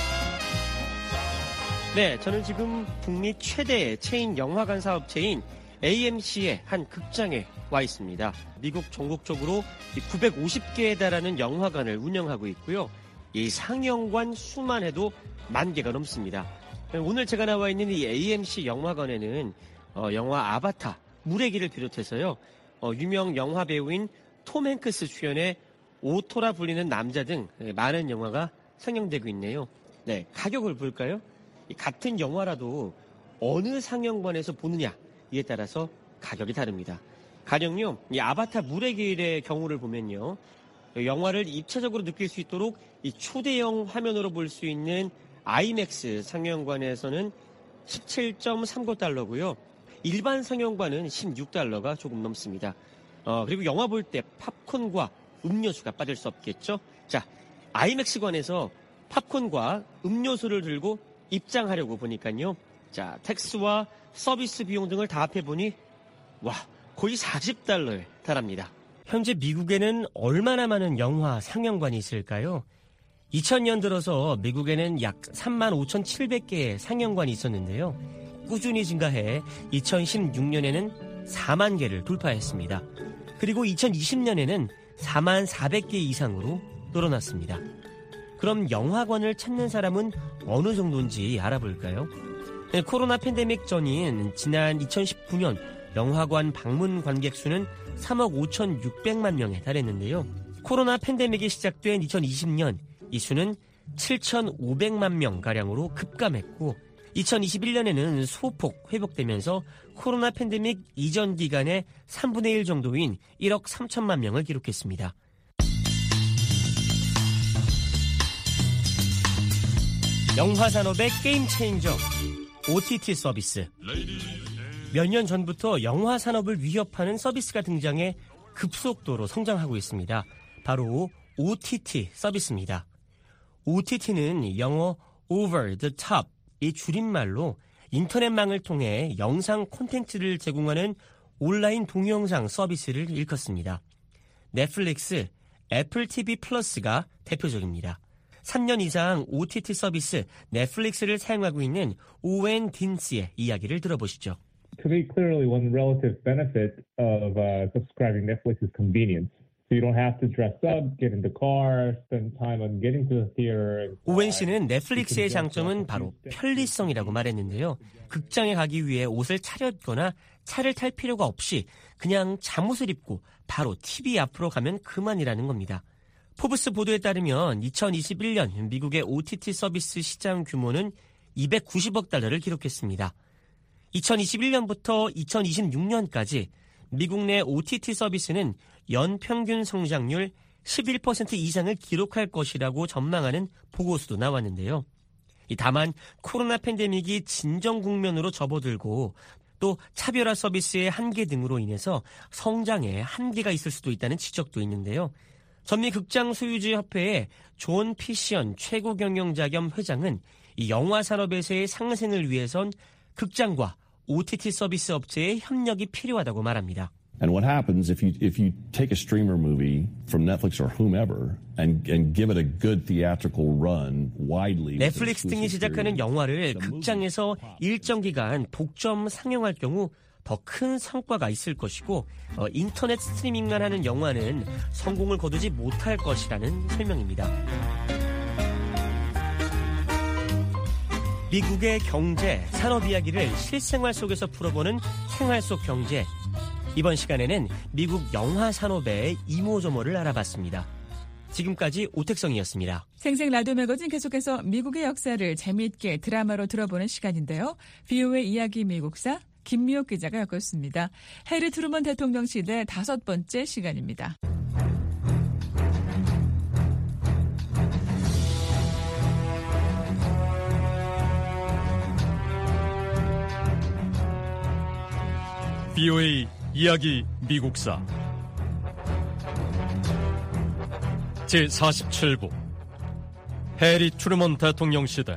네, 저는 지금 북미 최대 체인 영화관 사업체인 에이엠씨의 한 극장에 와 있습니다. 미국 전국적으로 구백오십 개에 달하는 영화관을 운영하고 있고요. 이 상영관 수만 해도 만 개가 넘습니다. 오늘 제가 나와 있는 이 에이엠씨 영화관에는 어, 영화 아바타, 물의 길을 비롯해서요. 어, 유명 영화 배우인 톰 행크스 주연의 오토라 불리는 남자 등 많은 영화가 상영되고 있네요. 네, 가격을 볼까요? 같은 영화라도 어느 상영관에서 보느냐 이에 따라서 가격이 다릅니다. 가령요, 이 아바타 물의 길의 경우를 보면요, 영화를 입체적으로 느낄 수 있도록 이 초대형 화면으로 볼 수 있는 아이맥스 상영관에서는 십칠 점 삼구 달러고요. 일반 상영관은 십육 달러가 조금 넘습니다. 어, 그리고 영화 볼 때 팝콘과 음료수가 빠질 수 없겠죠. 자, 아이맥스관에서 팝콘과 음료수를 들고 입장하려고 보니까요. 자, 텍스와 서비스 비용 등을 다 합해보니 와, 거의 사십 달러에 달합니다. 현재 미국에는 얼마나 많은 영화 상영관이 있을까요? 이천 년 들어서 미국에는 약 삼만 오천칠백 개의 상영관이 있었는데요. 꾸준히 증가해 이천십육 년에는 사만 개를 돌파했습니다. 그리고 이천이십 년에는 사만 사백 개 이상으로 늘어났습니다. 그럼 영화관을 찾는 사람은 어느 정도인지 알아볼까요? 네, 코로나 팬데믹 전인 지난 이천십구 년 영화관 방문 관객 수는 삼억 오천육백만 명에 달했는데요. 코로나 팬데믹이 시작된 이천이십 년 이 수는 칠천오백만 명가량으로 급감했고 이천이십일 년에는 소폭 회복되면서 코로나 팬데믹 이전 기간의 삼분의 일 정도인 일억 삼천만 명을 기록했습니다. 영화 산업의 게임 체인저, 오티티 서비스. 몇 년 전부터 영화 산업을 위협하는 서비스가 등장해 급속도로 성장하고 있습니다. 바로 오티티 서비스입니다. 오티티는 영어 over the top, 이 줄임말로 인터넷망을 통해 영상 콘텐츠를 제공하는 온라인 동영상 서비스를 일컫습니다. 넷플릭스, 애플 티비 플러스가 대표적입니다. 삼 년 이상 오티티 서비스 넷플릭스를 사용하고 있는 오웬 딘스의 이야기를 들어보시죠. To me, clearly one relative benefit of uh, subscribing Netflix is convenience. So you don't have to dress up, get in the car, spend time on getting to the theater. 오웬 씨는 넷플릭스의 장점은 바로 편리성이라고 말했는데요. 극장에 가기 위해 옷을 차려입거나 차를 탈 필요가 없이 그냥 잠옷을 입고 바로 티비 앞으로 가면 그만이라는 겁니다. 포브스 보도에 따르면 이천이십일 년 미국의 오티티 서비스 시장 규모는 이백구십억 달러를 기록했습니다. 이천이십일 년부터 이천이십육 년까지 미국 내 오티티 서비스는 연평균 성장률 십일 퍼센트 이상을 기록할 것이라고 전망하는 보고서도 나왔는데요. 다만 코로나 팬데믹이 진정 국면으로 접어들고 또 차별화 서비스의 한계 등으로 인해서 성장에 한계가 있을 수도 있다는 지적도 있는데요. 전미 극장 소유주 협회의 존 피시언 최고 경영자 겸 회장은 이 영화 산업에서의 상생을 위해선 극장과 오티티 서비스 업체의 협력이 필요하다고 말합니다. And what happens if you if you take a streamer movie from Netflix or whomever and and give it a good theatrical run widely. 넷플릭스 등이 제작하는 영화를 극장에서 일정 기간 독점 상영할 경우 더 큰 성과가 있을 것이고 어, 인터넷 스트리밍만 하는 영화는 성공을 거두지 못할 것이라는 설명입니다. 미국의 경제, 산업 이야기를 실생활 속에서 풀어보는 생활 속 경제. 이번 시간에는 미국 영화 산업의 이모저모를 알아봤습니다. 지금까지 오택성이었습니다. 생생 라디오 매거진 계속해서 미국의 역사를 재미있게 드라마로 들어보는 시간인데요. 비오의 이야기 미국사 김미옥 기자가 엮었습니다. 해리 트루먼 대통령 시대 다섯 번째 시간입니다. 비오에이 이야기 미국사 제사십칠 부 해리 트루먼 대통령 시대.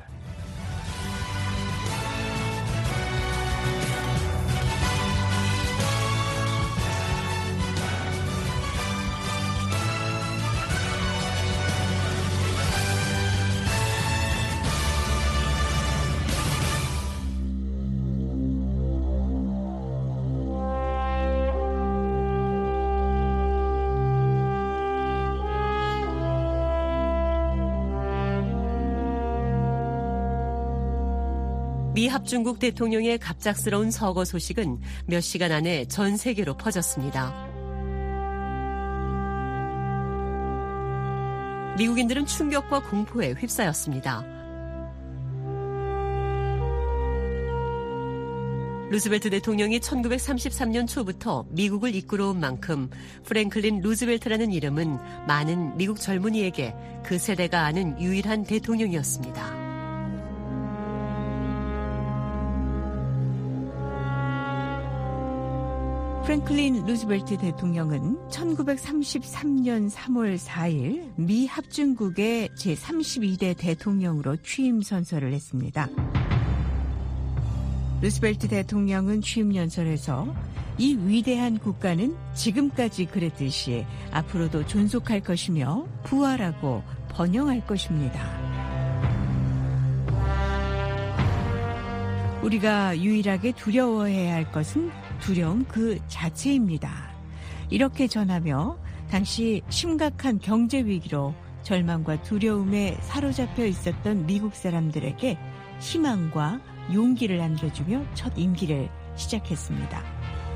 미 합중국 대통령의 갑작스러운 서거 소식은 몇 시간 안에 전 세계로 퍼졌습니다. 미국인들은 충격과 공포에 휩싸였습니다. 루즈벨트 대통령이 천구백삼십삼 년 초부터 미국을 이끌어온 만큼 프랭클린 루즈벨트라는 이름은 많은 미국 젊은이에게 그 세대가 아는 유일한 대통령이었습니다. 프랭클린 루즈벨트 대통령은 천구백삼십삼 년 삼월 사일 미 합중국의 제삼십이 대 대통령으로 취임 선서를 했습니다. 루즈벨트 대통령은 취임 연설에서 이 위대한 국가는 지금까지 그랬듯이 앞으로도 존속할 것이며 부활하고 번영할 것입니다. 우리가 유일하게 두려워해야 할 것은 두려움 그 자체입니다. 이렇게 전하며 당시 심각한 경제 위기로 절망과 두려움에 사로잡혀 있었던 미국 사람들에게 희망과 용기를 안겨주며 첫 임기를 시작했습니다.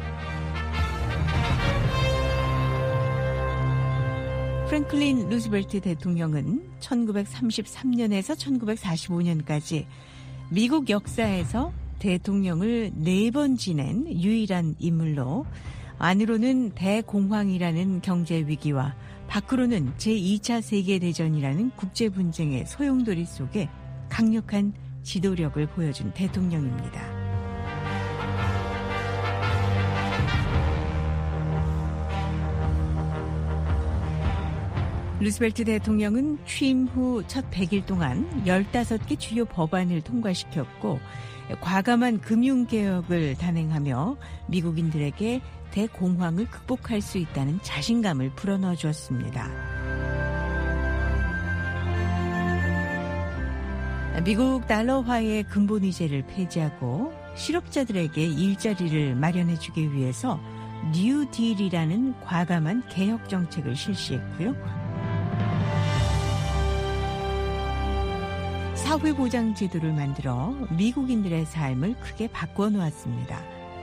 프랭클린 루즈벨트 대통령은 천구백삼십삼 년에서 천구백사십오 년까지 미국 역사에서 대통령을 네 번 지낸 유일한 인물로 안으로는 대공황이라는 경제 위기와 밖으로는 제이 차 세계대전이라는 국제 분쟁의 소용돌이 속에 강력한 지도력을 보여준 대통령입니다. 루즈벨트 대통령은 취임 후 첫 백 일 동안 열다섯 개 주요 법안을 통과시켰고 과감한 금융개혁을 단행하며 미국인들에게 대공황을 극복할 수 있다는 자신감을 불어넣어 주었습니다. 미국 달러화의 근본이자를 폐지하고 실업자들에게 일자리를 마련해주기 위해서 뉴딜이라는 과감한 개혁 정책을 실시했고요. 사회보장 제도를 만들어 미국인들의 삶을 크게 바꿔놓았습니다.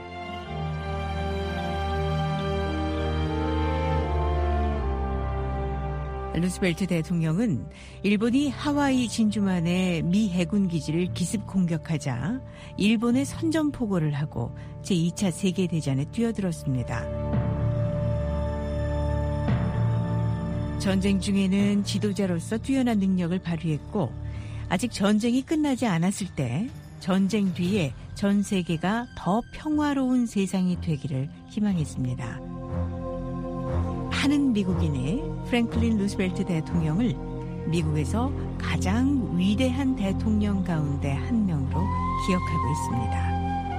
루즈벨트 대통령은 일본이 하와이 진주만의 미 해군 기지를 기습 공격하자 일본에 선전포고를 하고 제이 차 세계대전에 뛰어들었습니다. 전쟁 중에는 지도자로서 뛰어난 능력을 발휘했고 아직 전쟁이 끝나지 않았을 때 전쟁 뒤에 전 세계가 더 평화로운 세상이 되기를 희망했습니다. 많은 미국인이 프랭클린 루즈벨트 대통령을 미국에서 가장 위대한 대통령 가운데 한 명으로 기억하고 있습니다.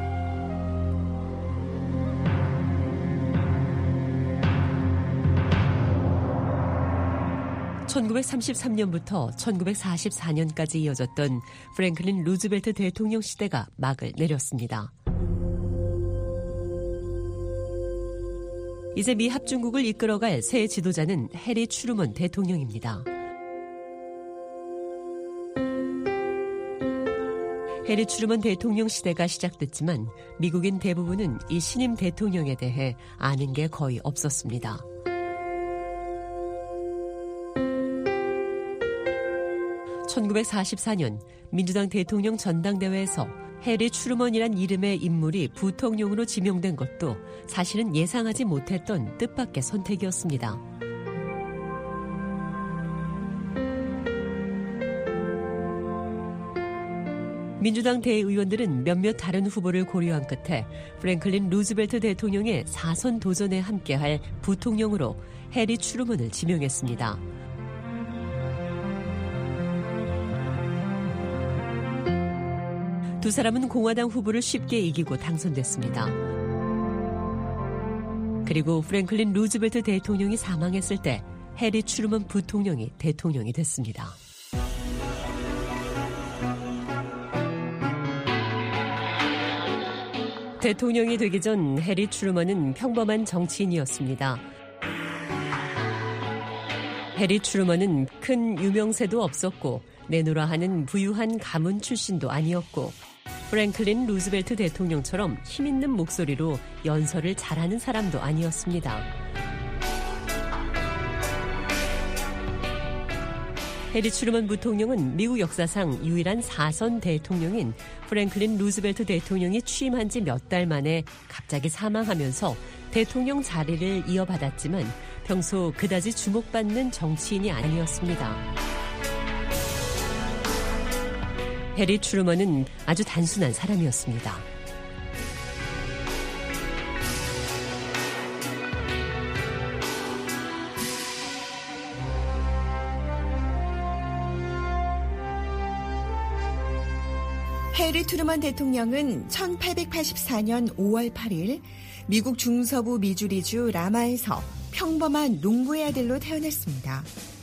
천구백삼십삼 년부터 천구백사십사 년까지 이어졌던 프랭클린 루즈벨트 대통령 시대가 막을 내렸습니다. 이제 미 합중국을 이끌어갈 새 지도자는 해리 트루먼 대통령입니다. 해리 트루먼 대통령 시대가 시작됐지만 미국인 대부분은 이 신임 대통령에 대해 아는 게 거의 없었습니다. 천구백사십사 년 민주당 대통령 전당대회에서 해리 트루먼이란 이름의 인물이 부통령으로 지명된 것도 사실은 예상하지 못했던 뜻밖의 선택이었습니다. 민주당 대의원들은 몇몇 다른 후보를 고려한 끝에 프랭클린 루즈벨트 대통령의 사선 도전에 함께할 부통령으로 해리 트루먼을 지명했습니다. 두 사람은 공화당 후보를 쉽게 이기고 당선됐습니다. 그리고 프랭클린 루즈벨트 대통령이 사망했을 때 해리 트루먼 부통령이 대통령이 됐습니다. 대통령이 되기 전 해리 트루먼은 평범한 정치인이었습니다. 해리 트루먼은 큰 유명세도 없었고 내노라 하는 부유한 가문 출신도 아니었고 프랭클린 루즈벨트 대통령처럼 힘있는 목소리로 연설을 잘하는 사람도 아니었습니다. 해리 트루먼 부통령은 미국 역사상 유일한 사선 대통령인 프랭클린 루즈벨트 대통령이 취임한 지 몇 달 만에 갑자기 사망하면서 대통령 자리를 이어받았지만 평소 그다지 주목받는 정치인이 아니었습니다. 해리 트루먼은 아주 단순한 사람이었습니다. 해리 트루먼 대통령은 천팔백팔십사 년 오월 팔일 미국 중서부 미주리주 라마에서 평범한 농부의 아들로 태어났습니다.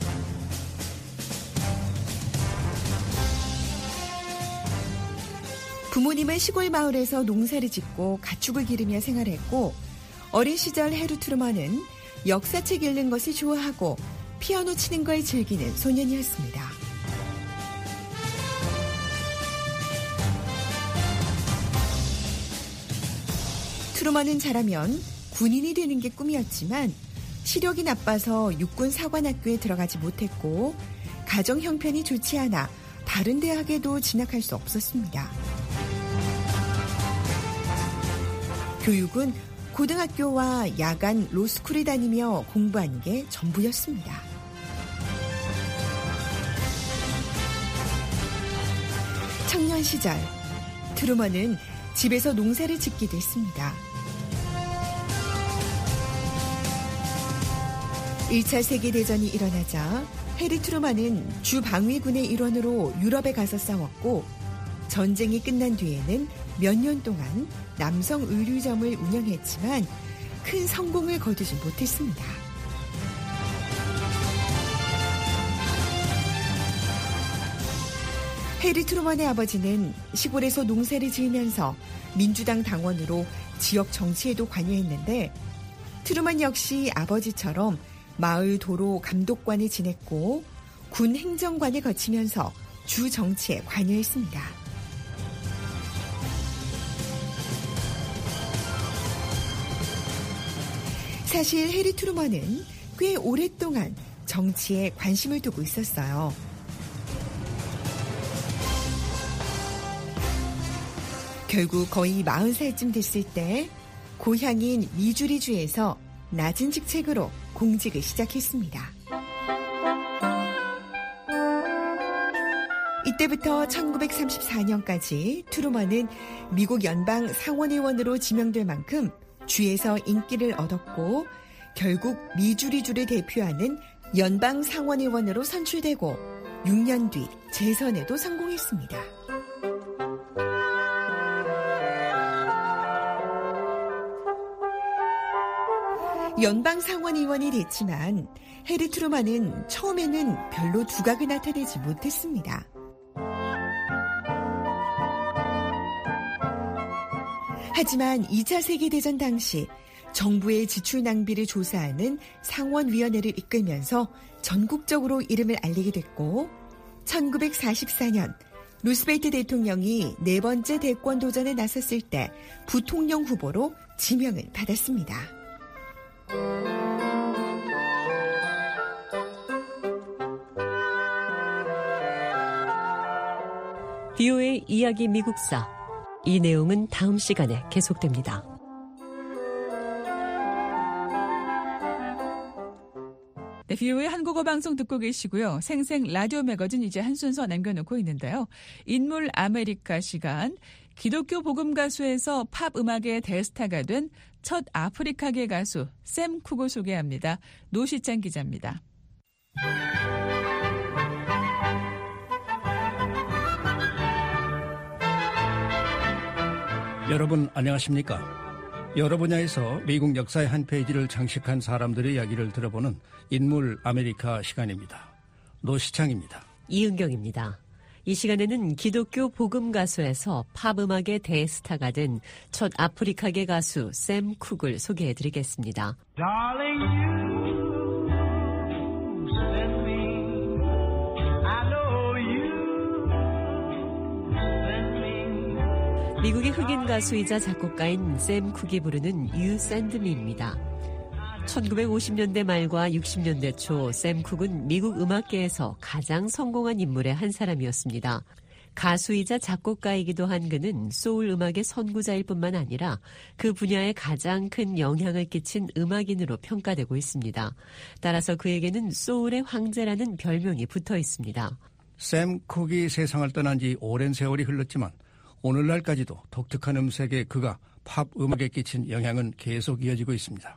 부모님은 시골 마을에서 농사를 짓고 가축을 기르며 생활했고 어린 시절 해리 트루먼은 역사책 읽는 것을 좋아하고 피아노 치는 걸 즐기는 소년이었습니다. 트루먼은 자라면 군인이 되는 게 꿈이었지만 시력이 나빠서 육군 사관학교에 들어가지 못했고 가정 형편이 좋지 않아 다른 대학에도 진학할 수 없었습니다. 교육은 고등학교와 야간 로스쿨을 다니며 공부하는 게 전부였습니다. 청년 시절 트루먼은 집에서 농사를 짓기도 했습니다. 일 차 세계대전이 일어나자 해리 트루먼은 주방위군의 일원으로 유럽에 가서 싸웠고 전쟁이 끝난 뒤에는 몇 년 동안 남성 의류점을 운영했지만 큰 성공을 거두지 못했습니다. 해리 트루먼의 아버지는 시골에서 농사를 지으면서 민주당 당원으로 지역 정치에도 관여했는데 트루먼 역시 아버지처럼 마을 도로 감독관을 지냈고 군 행정관을 거치면서 주 정치에 관여했습니다. 사실 해리 트루먼은 꽤 오랫동안 정치에 관심을 두고 있었어요. 결국 거의 마흔 살쯤 됐을 때 고향인 미주리주에서 낮은 직책으로 공직을 시작했습니다. 이때부터 천구백삼십사 년까지 트루먼은 미국 연방 상원의원으로 지명될 만큼 주에서 인기를 얻었고 결국 미주리주를 대표하는 연방 상원의원으로 선출되고 육 년 뒤 재선에도 성공했습니다. 연방 상원의원이 됐지만 해리 트루먼은 처음에는 별로 두각을 나타내지 못했습니다. 하지만 이 차 세계대전 당시 정부의 지출 낭비를 조사하는 상원위원회를 이끌면서 전국적으로 이름을 알리게 됐고 천구백사십사 년 루스벨트 대통령이 네 번째 대권 도전에 나섰을 때 부통령 후보로 지명을 받았습니다. 비오에이 이야기 미국사. 이 내용은 다음 시간에 계속됩니다. 네, 네, 비오의 한국어 방송 듣고 계시고요. 생생 라디오 매거진 이제 한 순서 남겨놓고 있는데요. 인물 아메리카 시간, 기독교 복음 가수에서 팝 음악의 대스타가 된 첫 아프리카계 가수 샘 쿡을 소개합니다. 노시찬 기자입니다. 여러분 안녕하십니까? 여러 분야에서 미국 역사의 한 페이지를 장식한 사람들의 이야기를 들어보는 인물 아메리카 시간입니다. 노시창입니다. 이은경입니다. 이 시간에는 기독교 복음 가수에서 팝 음악의 대스타가 된 첫 아프리카계 가수 샘 쿡을 소개해드리겠습니다. Darling, you send me. I know you send me. 미국의 흑인 가수이자 작곡가인 샘 쿡이 부르는 You Send Me입니다. 천구백오십 년대 말과 육십 년대 초 샘 쿡은 미국 음악계에서 가장 성공한 인물의 한 사람이었습니다. 가수이자 작곡가이기도 한 그는 소울 음악의 선구자일 뿐만 아니라 그 분야에 가장 큰 영향을 끼친 음악인으로 평가되고 있습니다. 따라서 그에게는 소울의 황제라는 별명이 붙어 있습니다. 샘 쿡이 세상을 떠난 지 오랜 세월이 흘렀지만 오늘날까지도 독특한 음색에 그가 팝 음악에 끼친 영향은 계속 이어지고 있습니다.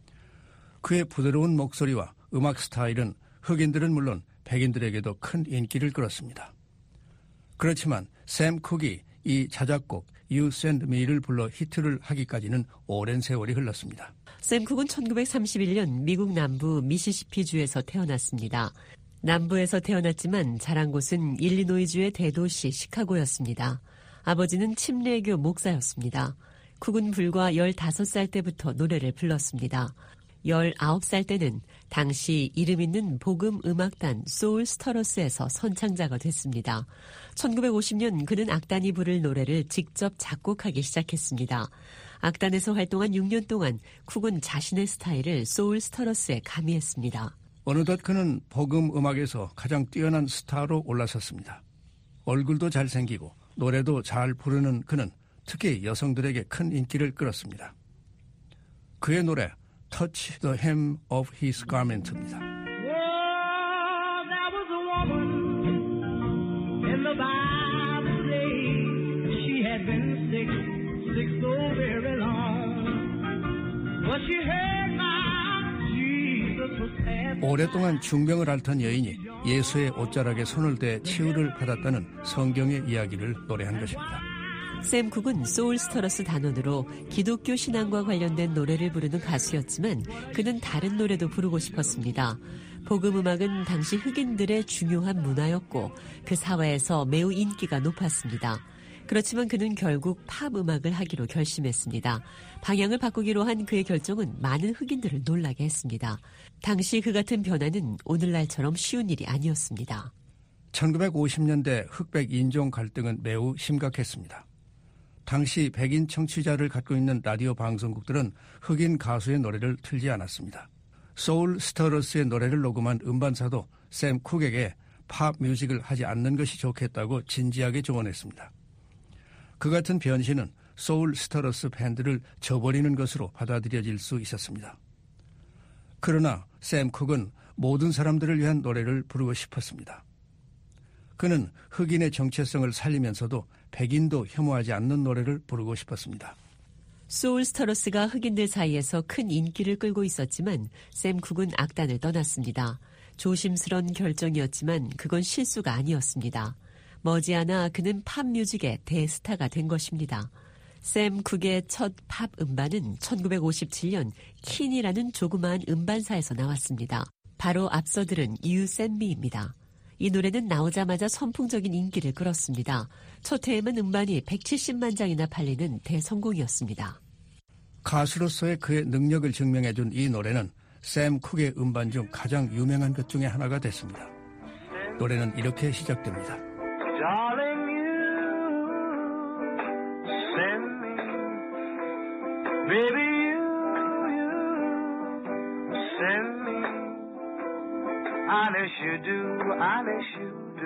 그의 부드러운 목소리와 음악 스타일은 흑인들은 물론 백인들에게도 큰 인기를 끌었습니다. 그렇지만 샘 쿡이 이 자작곡 You Send Me를 불러 히트를 하기까지는 오랜 세월이 흘렀습니다. 샘 쿡은 천구백삼십일 년 미국 남부 미시시피주에서 태어났습니다. 남부에서 태어났지만 자란 곳은 일리노이주의 대도시 시카고였습니다. 아버지는 침례교 목사였습니다. 쿡은 불과 열다섯 살 때부터 노래를 불렀습니다. 열아홉 살 때는 당시 이름 있는 복음 음악단 소울 스터러스에서 선창자가 됐습니다. 천구백오십 년 그는 악단이 부를 노래를 직접 작곡하기 시작했습니다. 악단에서 활동한 육 년 동안 쿡은 자신의 스타일을 소울 스터러스에 가미했습니다. 어느덧 그는 복음 음악에서 가장 뛰어난 스타로 올라섰습니다. 얼굴도 잘생기고 노래도 잘 부르는 그는 특히 여성들에게 큰 인기를 끌었습니다. 그의 노래 Touch the Hem of His Garment입니다. Oh, there was a woman in the Bible days. She had been sick, sick so very long. But she heard my Jesus was passing. 오랫동안 중병을 앓던 여인이 예수의 옷자락에 손을 대 치유를 받았다는 성경의 이야기를 노래한 것입니다. 샘 쿡은 소울 스터러스 단원으로 기독교 신앙과 관련된 노래를 부르는 가수였지만 그는 다른 노래도 부르고 싶었습니다. 복음 음악은 당시 흑인들의 중요한 문화였고 그 사회에서 매우 인기가 높았습니다. 그렇지만 그는 결국 팝 음악을 하기로 결심했습니다. 방향을 바꾸기로 한 그의 결정은 많은 흑인들을 놀라게 했습니다. 당시 그 같은 변화는 오늘날처럼 쉬운 일이 아니었습니다. 천구백오십 년대 흑백 인종 갈등은 매우 심각했습니다. 당시 백인 청취자를 갖고 있는 라디오 방송국들은 흑인 가수의 노래를 틀지 않았습니다. 소울 스터러스의 노래를 녹음한 음반사도 샘 쿡에게 팝 뮤직을 하지 않는 것이 좋겠다고 진지하게 조언했습니다. 그 같은 변신은 소울 스터러스 팬들을 저버리는 것으로 받아들여질 수 있었습니다. 그러나 샘 쿡은 모든 사람들을 위한 노래를 부르고 싶었습니다. 그는 흑인의 정체성을 살리면서도 백인도 혐오하지 않는 노래를 부르고 싶었습니다. 소울 스터러스가 흑인들 사이에서 큰 인기를 끌고 있었지만 샘 쿡은 악단을 떠났습니다. 조심스런 결정이었지만 그건 실수가 아니었습니다. 머지않아 그는 팝 뮤직의 대스타가 된 것입니다. 샘 쿡의 첫 팝 음반은 천구백오십칠 년 킨이라는 조그마한 음반사에서 나왔습니다. 바로 앞서 들은 You Send Me입니다. 이 노래는 나오자마자 선풍적인 인기를 끌었습니다. 첫 해에만 음반이 백칠십만 장이나 팔리는 대성공이었습니다. 가수로서의 그의 능력을 증명해준 이 노래는 샘 쿡의 음반 중 가장 유명한 것 중에 하나가 됐습니다. 노래는 이렇게 시작됩니다. Darling, you send me. Baby, you, you send me. Honest you do, honest you do.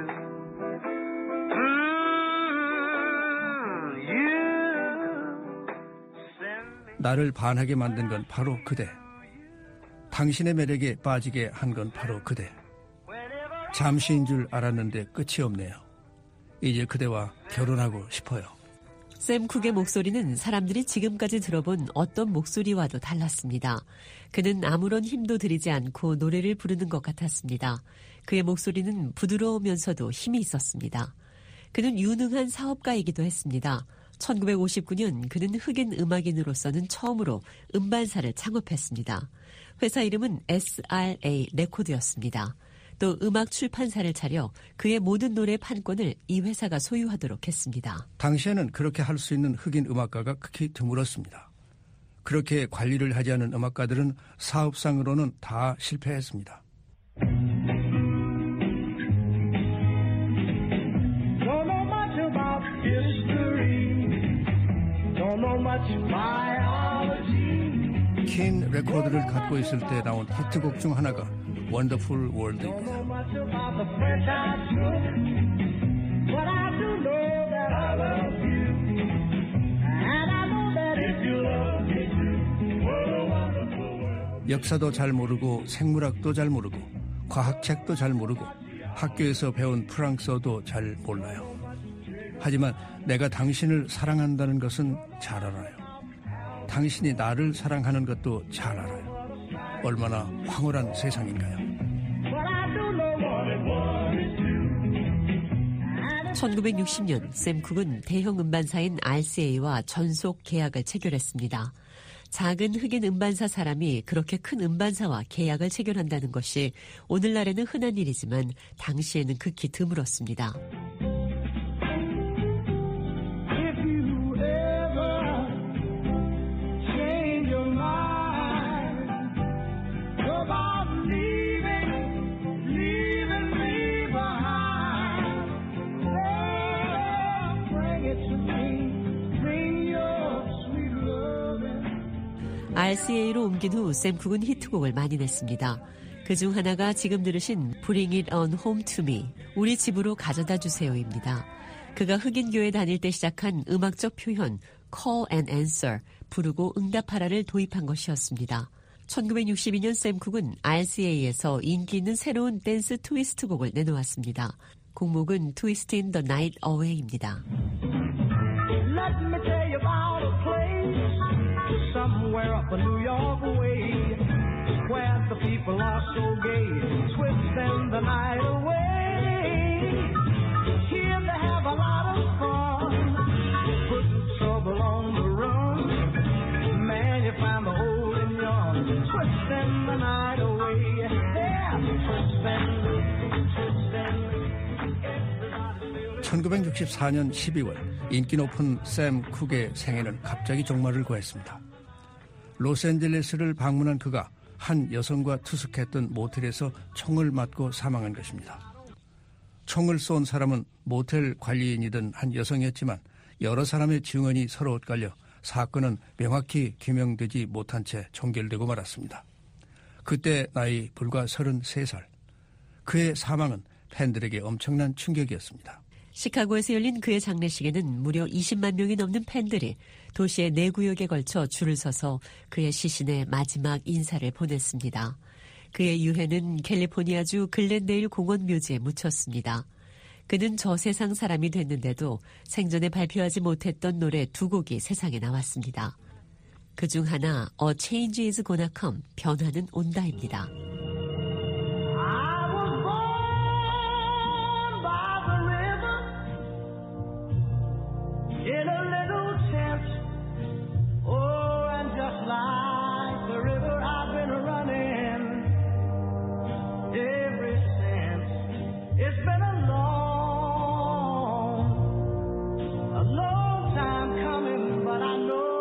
Mm, you send me. 나를 반하게 만든 건 바로 그대. 당신의 매력에 빠지게 한 건 바로 그대. 잠시인 줄 알았는데 끝이 없네요. 이제 그대와 결혼하고 싶어요. 샘 쿡의 목소리는 사람들이 지금까지 들어본 어떤 목소리와도 달랐습니다. 그는 아무런 힘도 들이지 않고 노래를 부르는 것 같았습니다. 그의 목소리는 부드러우면서도 힘이 있었습니다. 그는 유능한 사업가이기도 했습니다. 천구백오십구 년 그는 흑인 음악인으로서는 처음으로 음반사를 창업했습니다. 회사 이름은 에스 알 에이 레코드였습니다. 또 음악 출판사를 차려 그의 모든 노래 판권을 이 회사가 소유하도록 했습니다. 당시에는 그렇게 할 수 있는 흑인 음악가가 극히 드물었습니다. 그렇게 관리를 하지 않은 음악가들은 사업상으로는 다 실패했습니다. 킨 레코드를 갖고 있을 때 나온 히트곡 중 하나가 원더풀 월드입니다. 역사도 잘 모르고 생물학도 잘 모르고 과학책도 잘 모르고 학교에서 배운 프랑스어도 잘 몰라요. 하지만 내가 당신을 사랑한다는 것은 잘 알아요. 당신이 나를 사랑하는 것도 잘 알아요. 얼마나 황홀한 세상인가요? 천구백육십 년 샘 쿡은 대형 음반사인 알 씨 에이와 전속 계약을 체결했습니다. 작은 흑인 음반사 사람이 그렇게 큰 음반사와 계약을 체결한다는 것이 오늘날에는 흔한 일이지만 당시에는 극히 드물었습니다. 알 씨 에이로 옮긴 후 샘 쿡은 히트곡을 많이 냈습니다. 그중 하나가 지금 들으신 Bring It On Home To Me, 우리 집으로 가져다 주세요입니다. 그가 흑인교회 다닐 때 시작한 음악적 표현 Call and Answer, 부르고 응답하라를 도입한 것이었습니다. 천구백육십이 년 샘 쿡은 알 씨 에이에서 인기 있는 새로운 댄스 트위스트 곡을 내놓았습니다. 곡목은 Twist in the Night Away입니다. Somewhere up a New York way, where the people are so gay, twisting the night away. Here they have a lot of fun, putting trouble on the run. Man, you find the old and young, twisting the night away. Yeah, twisting, twisting. 천구백육십사 년 십이월 인기 높은 샘 쿡의 생애는 갑자기 종말을 구했습니다. 로스앤젤레스를 방문한 그가 한 여성과 투숙했던 모텔에서 총을 맞고 사망한 것입니다. 총을 쏜 사람은 모텔 관리인이던 한 여성이었지만 여러 사람의 증언이 서로 엇갈려 사건은 명확히 규명되지 못한 채 종결되고 말았습니다. 그때 나이 불과 서른세 살. 그의 사망은 팬들에게 엄청난 충격이었습니다. 시카고에서 열린 그의 장례식에는 무려 이십만 명이 넘는 팬들이 도시의 네 구역에 걸쳐 줄을 서서 그의 시신의 마지막 인사를 보냈습니다. 그의 유해는 캘리포니아주 글렌데일 공원 묘지에 묻혔습니다. 그는 저 세상 사람이 됐는데도 생전에 발표하지 못했던 노래 두 곡이 세상에 나왔습니다. 그중 하나 A Change is Gonna Come, 변화는 온다입니다. In a little tent, oh, and just like the river I've been running ever since. It's been a long, a long time coming, but I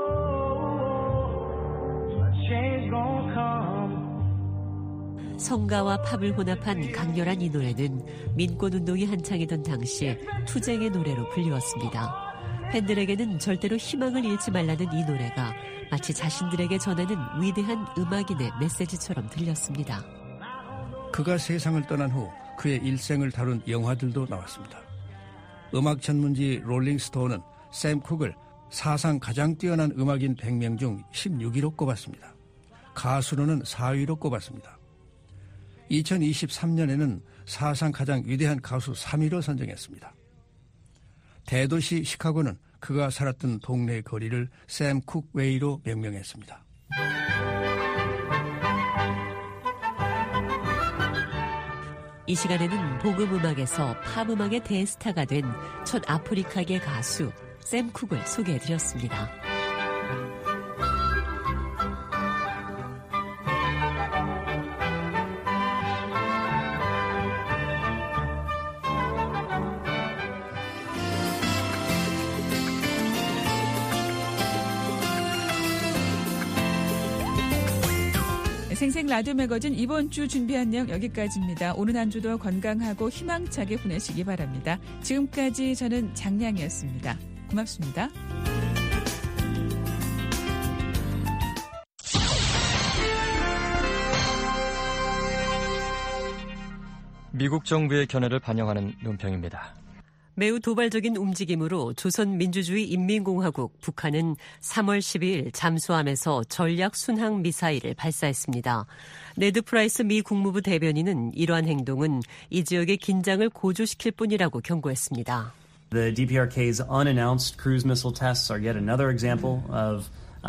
know a change gonna come. 성가와 팝을 혼합한 강렬한 이 노래는 민권운동이 한창이던 당시 투쟁의 노래로 불리웠습니다. 팬들에게는 절대로 희망을 잃지 말라는 이 노래가 마치 자신들에게 전하는 위대한 음악인의 메시지처럼 들렸습니다. 그가 세상을 떠난 후 그의 일생을 다룬 영화들도 나왔습니다. 음악 전문지 롤링스톤은 샘 쿡을 사상 가장 뛰어난 음악인 백 명 중 십육 위로 꼽았습니다. 가수로는 사 위로 꼽았습니다. 이천이십삼 년에는 사상 가장 위대한 가수 삼 위로 선정했습니다. 대도시 시카고는 그가 살았던 동네 거리를 샘 쿡 웨이로 명명했습니다. 이 시간에는 복음음악에서 팝음악의 대스타가 된 첫 아프리카계 가수 샘 쿡을 소개해드렸습니다. 생생 라디오 매거진 이번 주 준비한 내용 여기까지입니다. 오늘 한 주도 건강하고 희망차게 보내시기 바랍니다. 지금까지 저는 장량이었습니다. 고맙습니다. 미국 정부의 견해를 반영하는 논평입니다. 매우 도발적인 움직임으로 조선민주주의 인민공화국 북한은 삼월 십이일 잠수함에서 전략 순항 미사일을 발사했습니다. 네드 프라이스 미 국무부 대변인은 이러한 행동은 이 지역의 긴장을 고조시킬 뿐이라고 경고했습니다. The 디피아르케이's unannounced cruise missile tests are yet another example of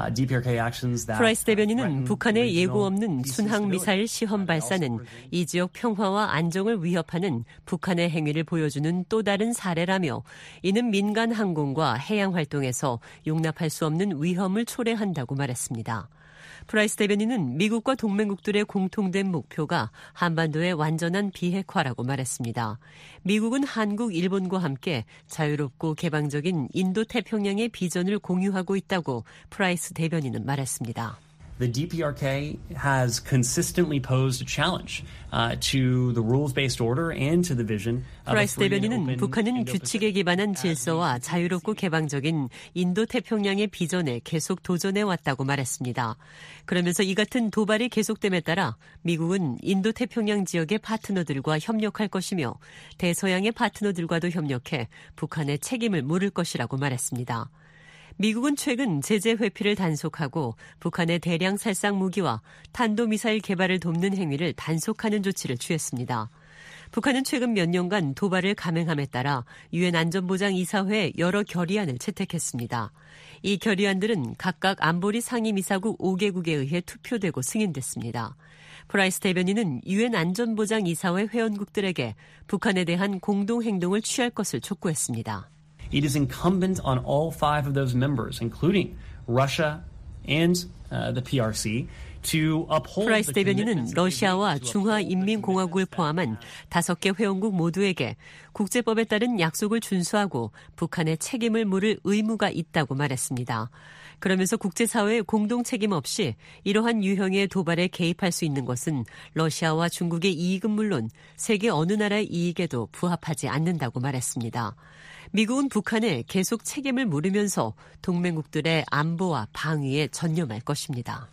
프라이스 대변인은 북한의 예고 없는 순항미사일 시험 발사는 이 지역 평화와 안정을 위협하는 북한의 행위를 보여주는 또 다른 사례라며 이는 민간 항공과 해양 활동에서 용납할 수 없는 위험을 초래한다고 말했습니다. 프라이스 대변인은 미국과 동맹국들의 공통된 목표가 한반도의 완전한 비핵화라고 말했습니다. 미국은 한국, 일본과 함께 자유롭고 개방적인 인도태평양의 비전을 공유하고 있다고 프라이스 대변인은 말했습니다. The 디피아르케이 has consistently posed a challenge uh, to the rules-based order and to the vision. 프라이스 대변인은 북한은 규칙에 기반한 질서와 자유롭고 개방적인 인도태평양의 비전에 계속 도전해왔다고 말했습니다. 그러면서 이 같은 도발이 계속됨에 따라 미국은 인도태평양 지역의 파트너들과 협력할 것이며 대서양의 파트너들과도 협력해 북한의 책임을 물을 것이라고 말했습니다. 미국은 최근 제재 회피를 단속하고 북한의 대량 살상 무기와 탄도미사일 개발을 돕는 행위를 단속하는 조치를 취했습니다. 북한은 최근 몇 년간 도발을 감행함에 따라 유엔 안전보장이사회에 여러 결의안을 채택했습니다. 이 결의안들은 각각 안보리 상임이사국 오 개국에 의해 투표되고 승인됐습니다. 프라이스 대변인은 유엔 안전보장이사회 회원국들에게 북한에 대한 공동행동을 취할 것을 촉구했습니다. It is incumbent on all five of those members, including Russia and uh, the 피 알 씨, to uphold. 프라이스 대변인은 러시아와 중화인민공화국을 포함한 다섯 개 회원국 모두에게 국제법에 따른 약속을 준수하고 북한의 책임을 물을 의무가 있다고 말했습니다. 그러면서 국제사회의 공동 책임 없이 이러한 유형의 도발에 개입할 수 있는 것은 러시아와 중국의 이익은 물론 세계 어느 나라의 이익에도 부합하지 않는다고 말했습니다. 미국은 북한에 계속 책임을 물으면서 동맹국들의 안보와 방위에 전념할 것입니다.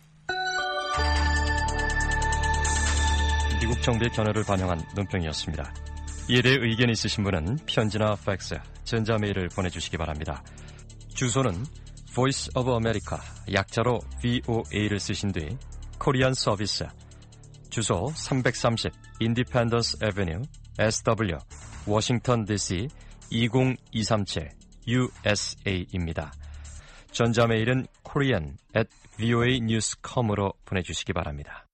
미국 정부의 견해를 반영한 논평이었습니다. 이에 대해 의견이 있으신 분은 편지나 팩스, 전자메일을 보내주시기 바랍니다. 주소는 Voice of America, 약자로 브이오에이를 쓰신 뒤 코리안 서비스, 주소 삼백삼십 Independence Avenue, 에스 더블유, 워싱턴 디씨 이공이삼칠 유에스에이입니다. 전자메일은 korean at 브이오에이 뉴스 닷컴으로 보내주시기 바랍니다.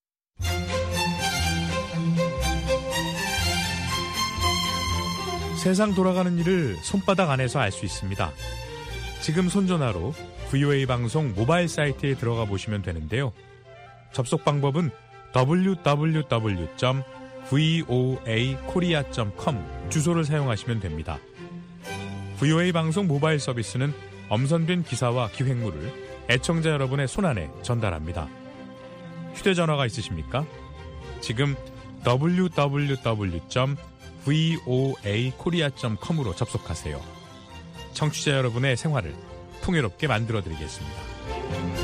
세상 돌아가는 일을 손바닥 안에서 알 수 있습니다. 지금 손전화로 브이오에이 방송 모바일 사이트에 들어가 보시면 되는데요. 접속 방법은 더블유 더블유 더블유 점 브이오에이 코리아 점 컴 주소를 사용하시면 됩니다. 브이오에이 방송 모바일 서비스는 엄선된 기사와 기획물을 애청자 여러분의 손안에 전달합니다. 휴대전화가 있으십니까? 지금 더블유 더블유 더블유 점 브이오에이 코리아 점 컴으로 접속하세요. 청취자 여러분의 생활을 풍요롭게 만들어드리겠습니다.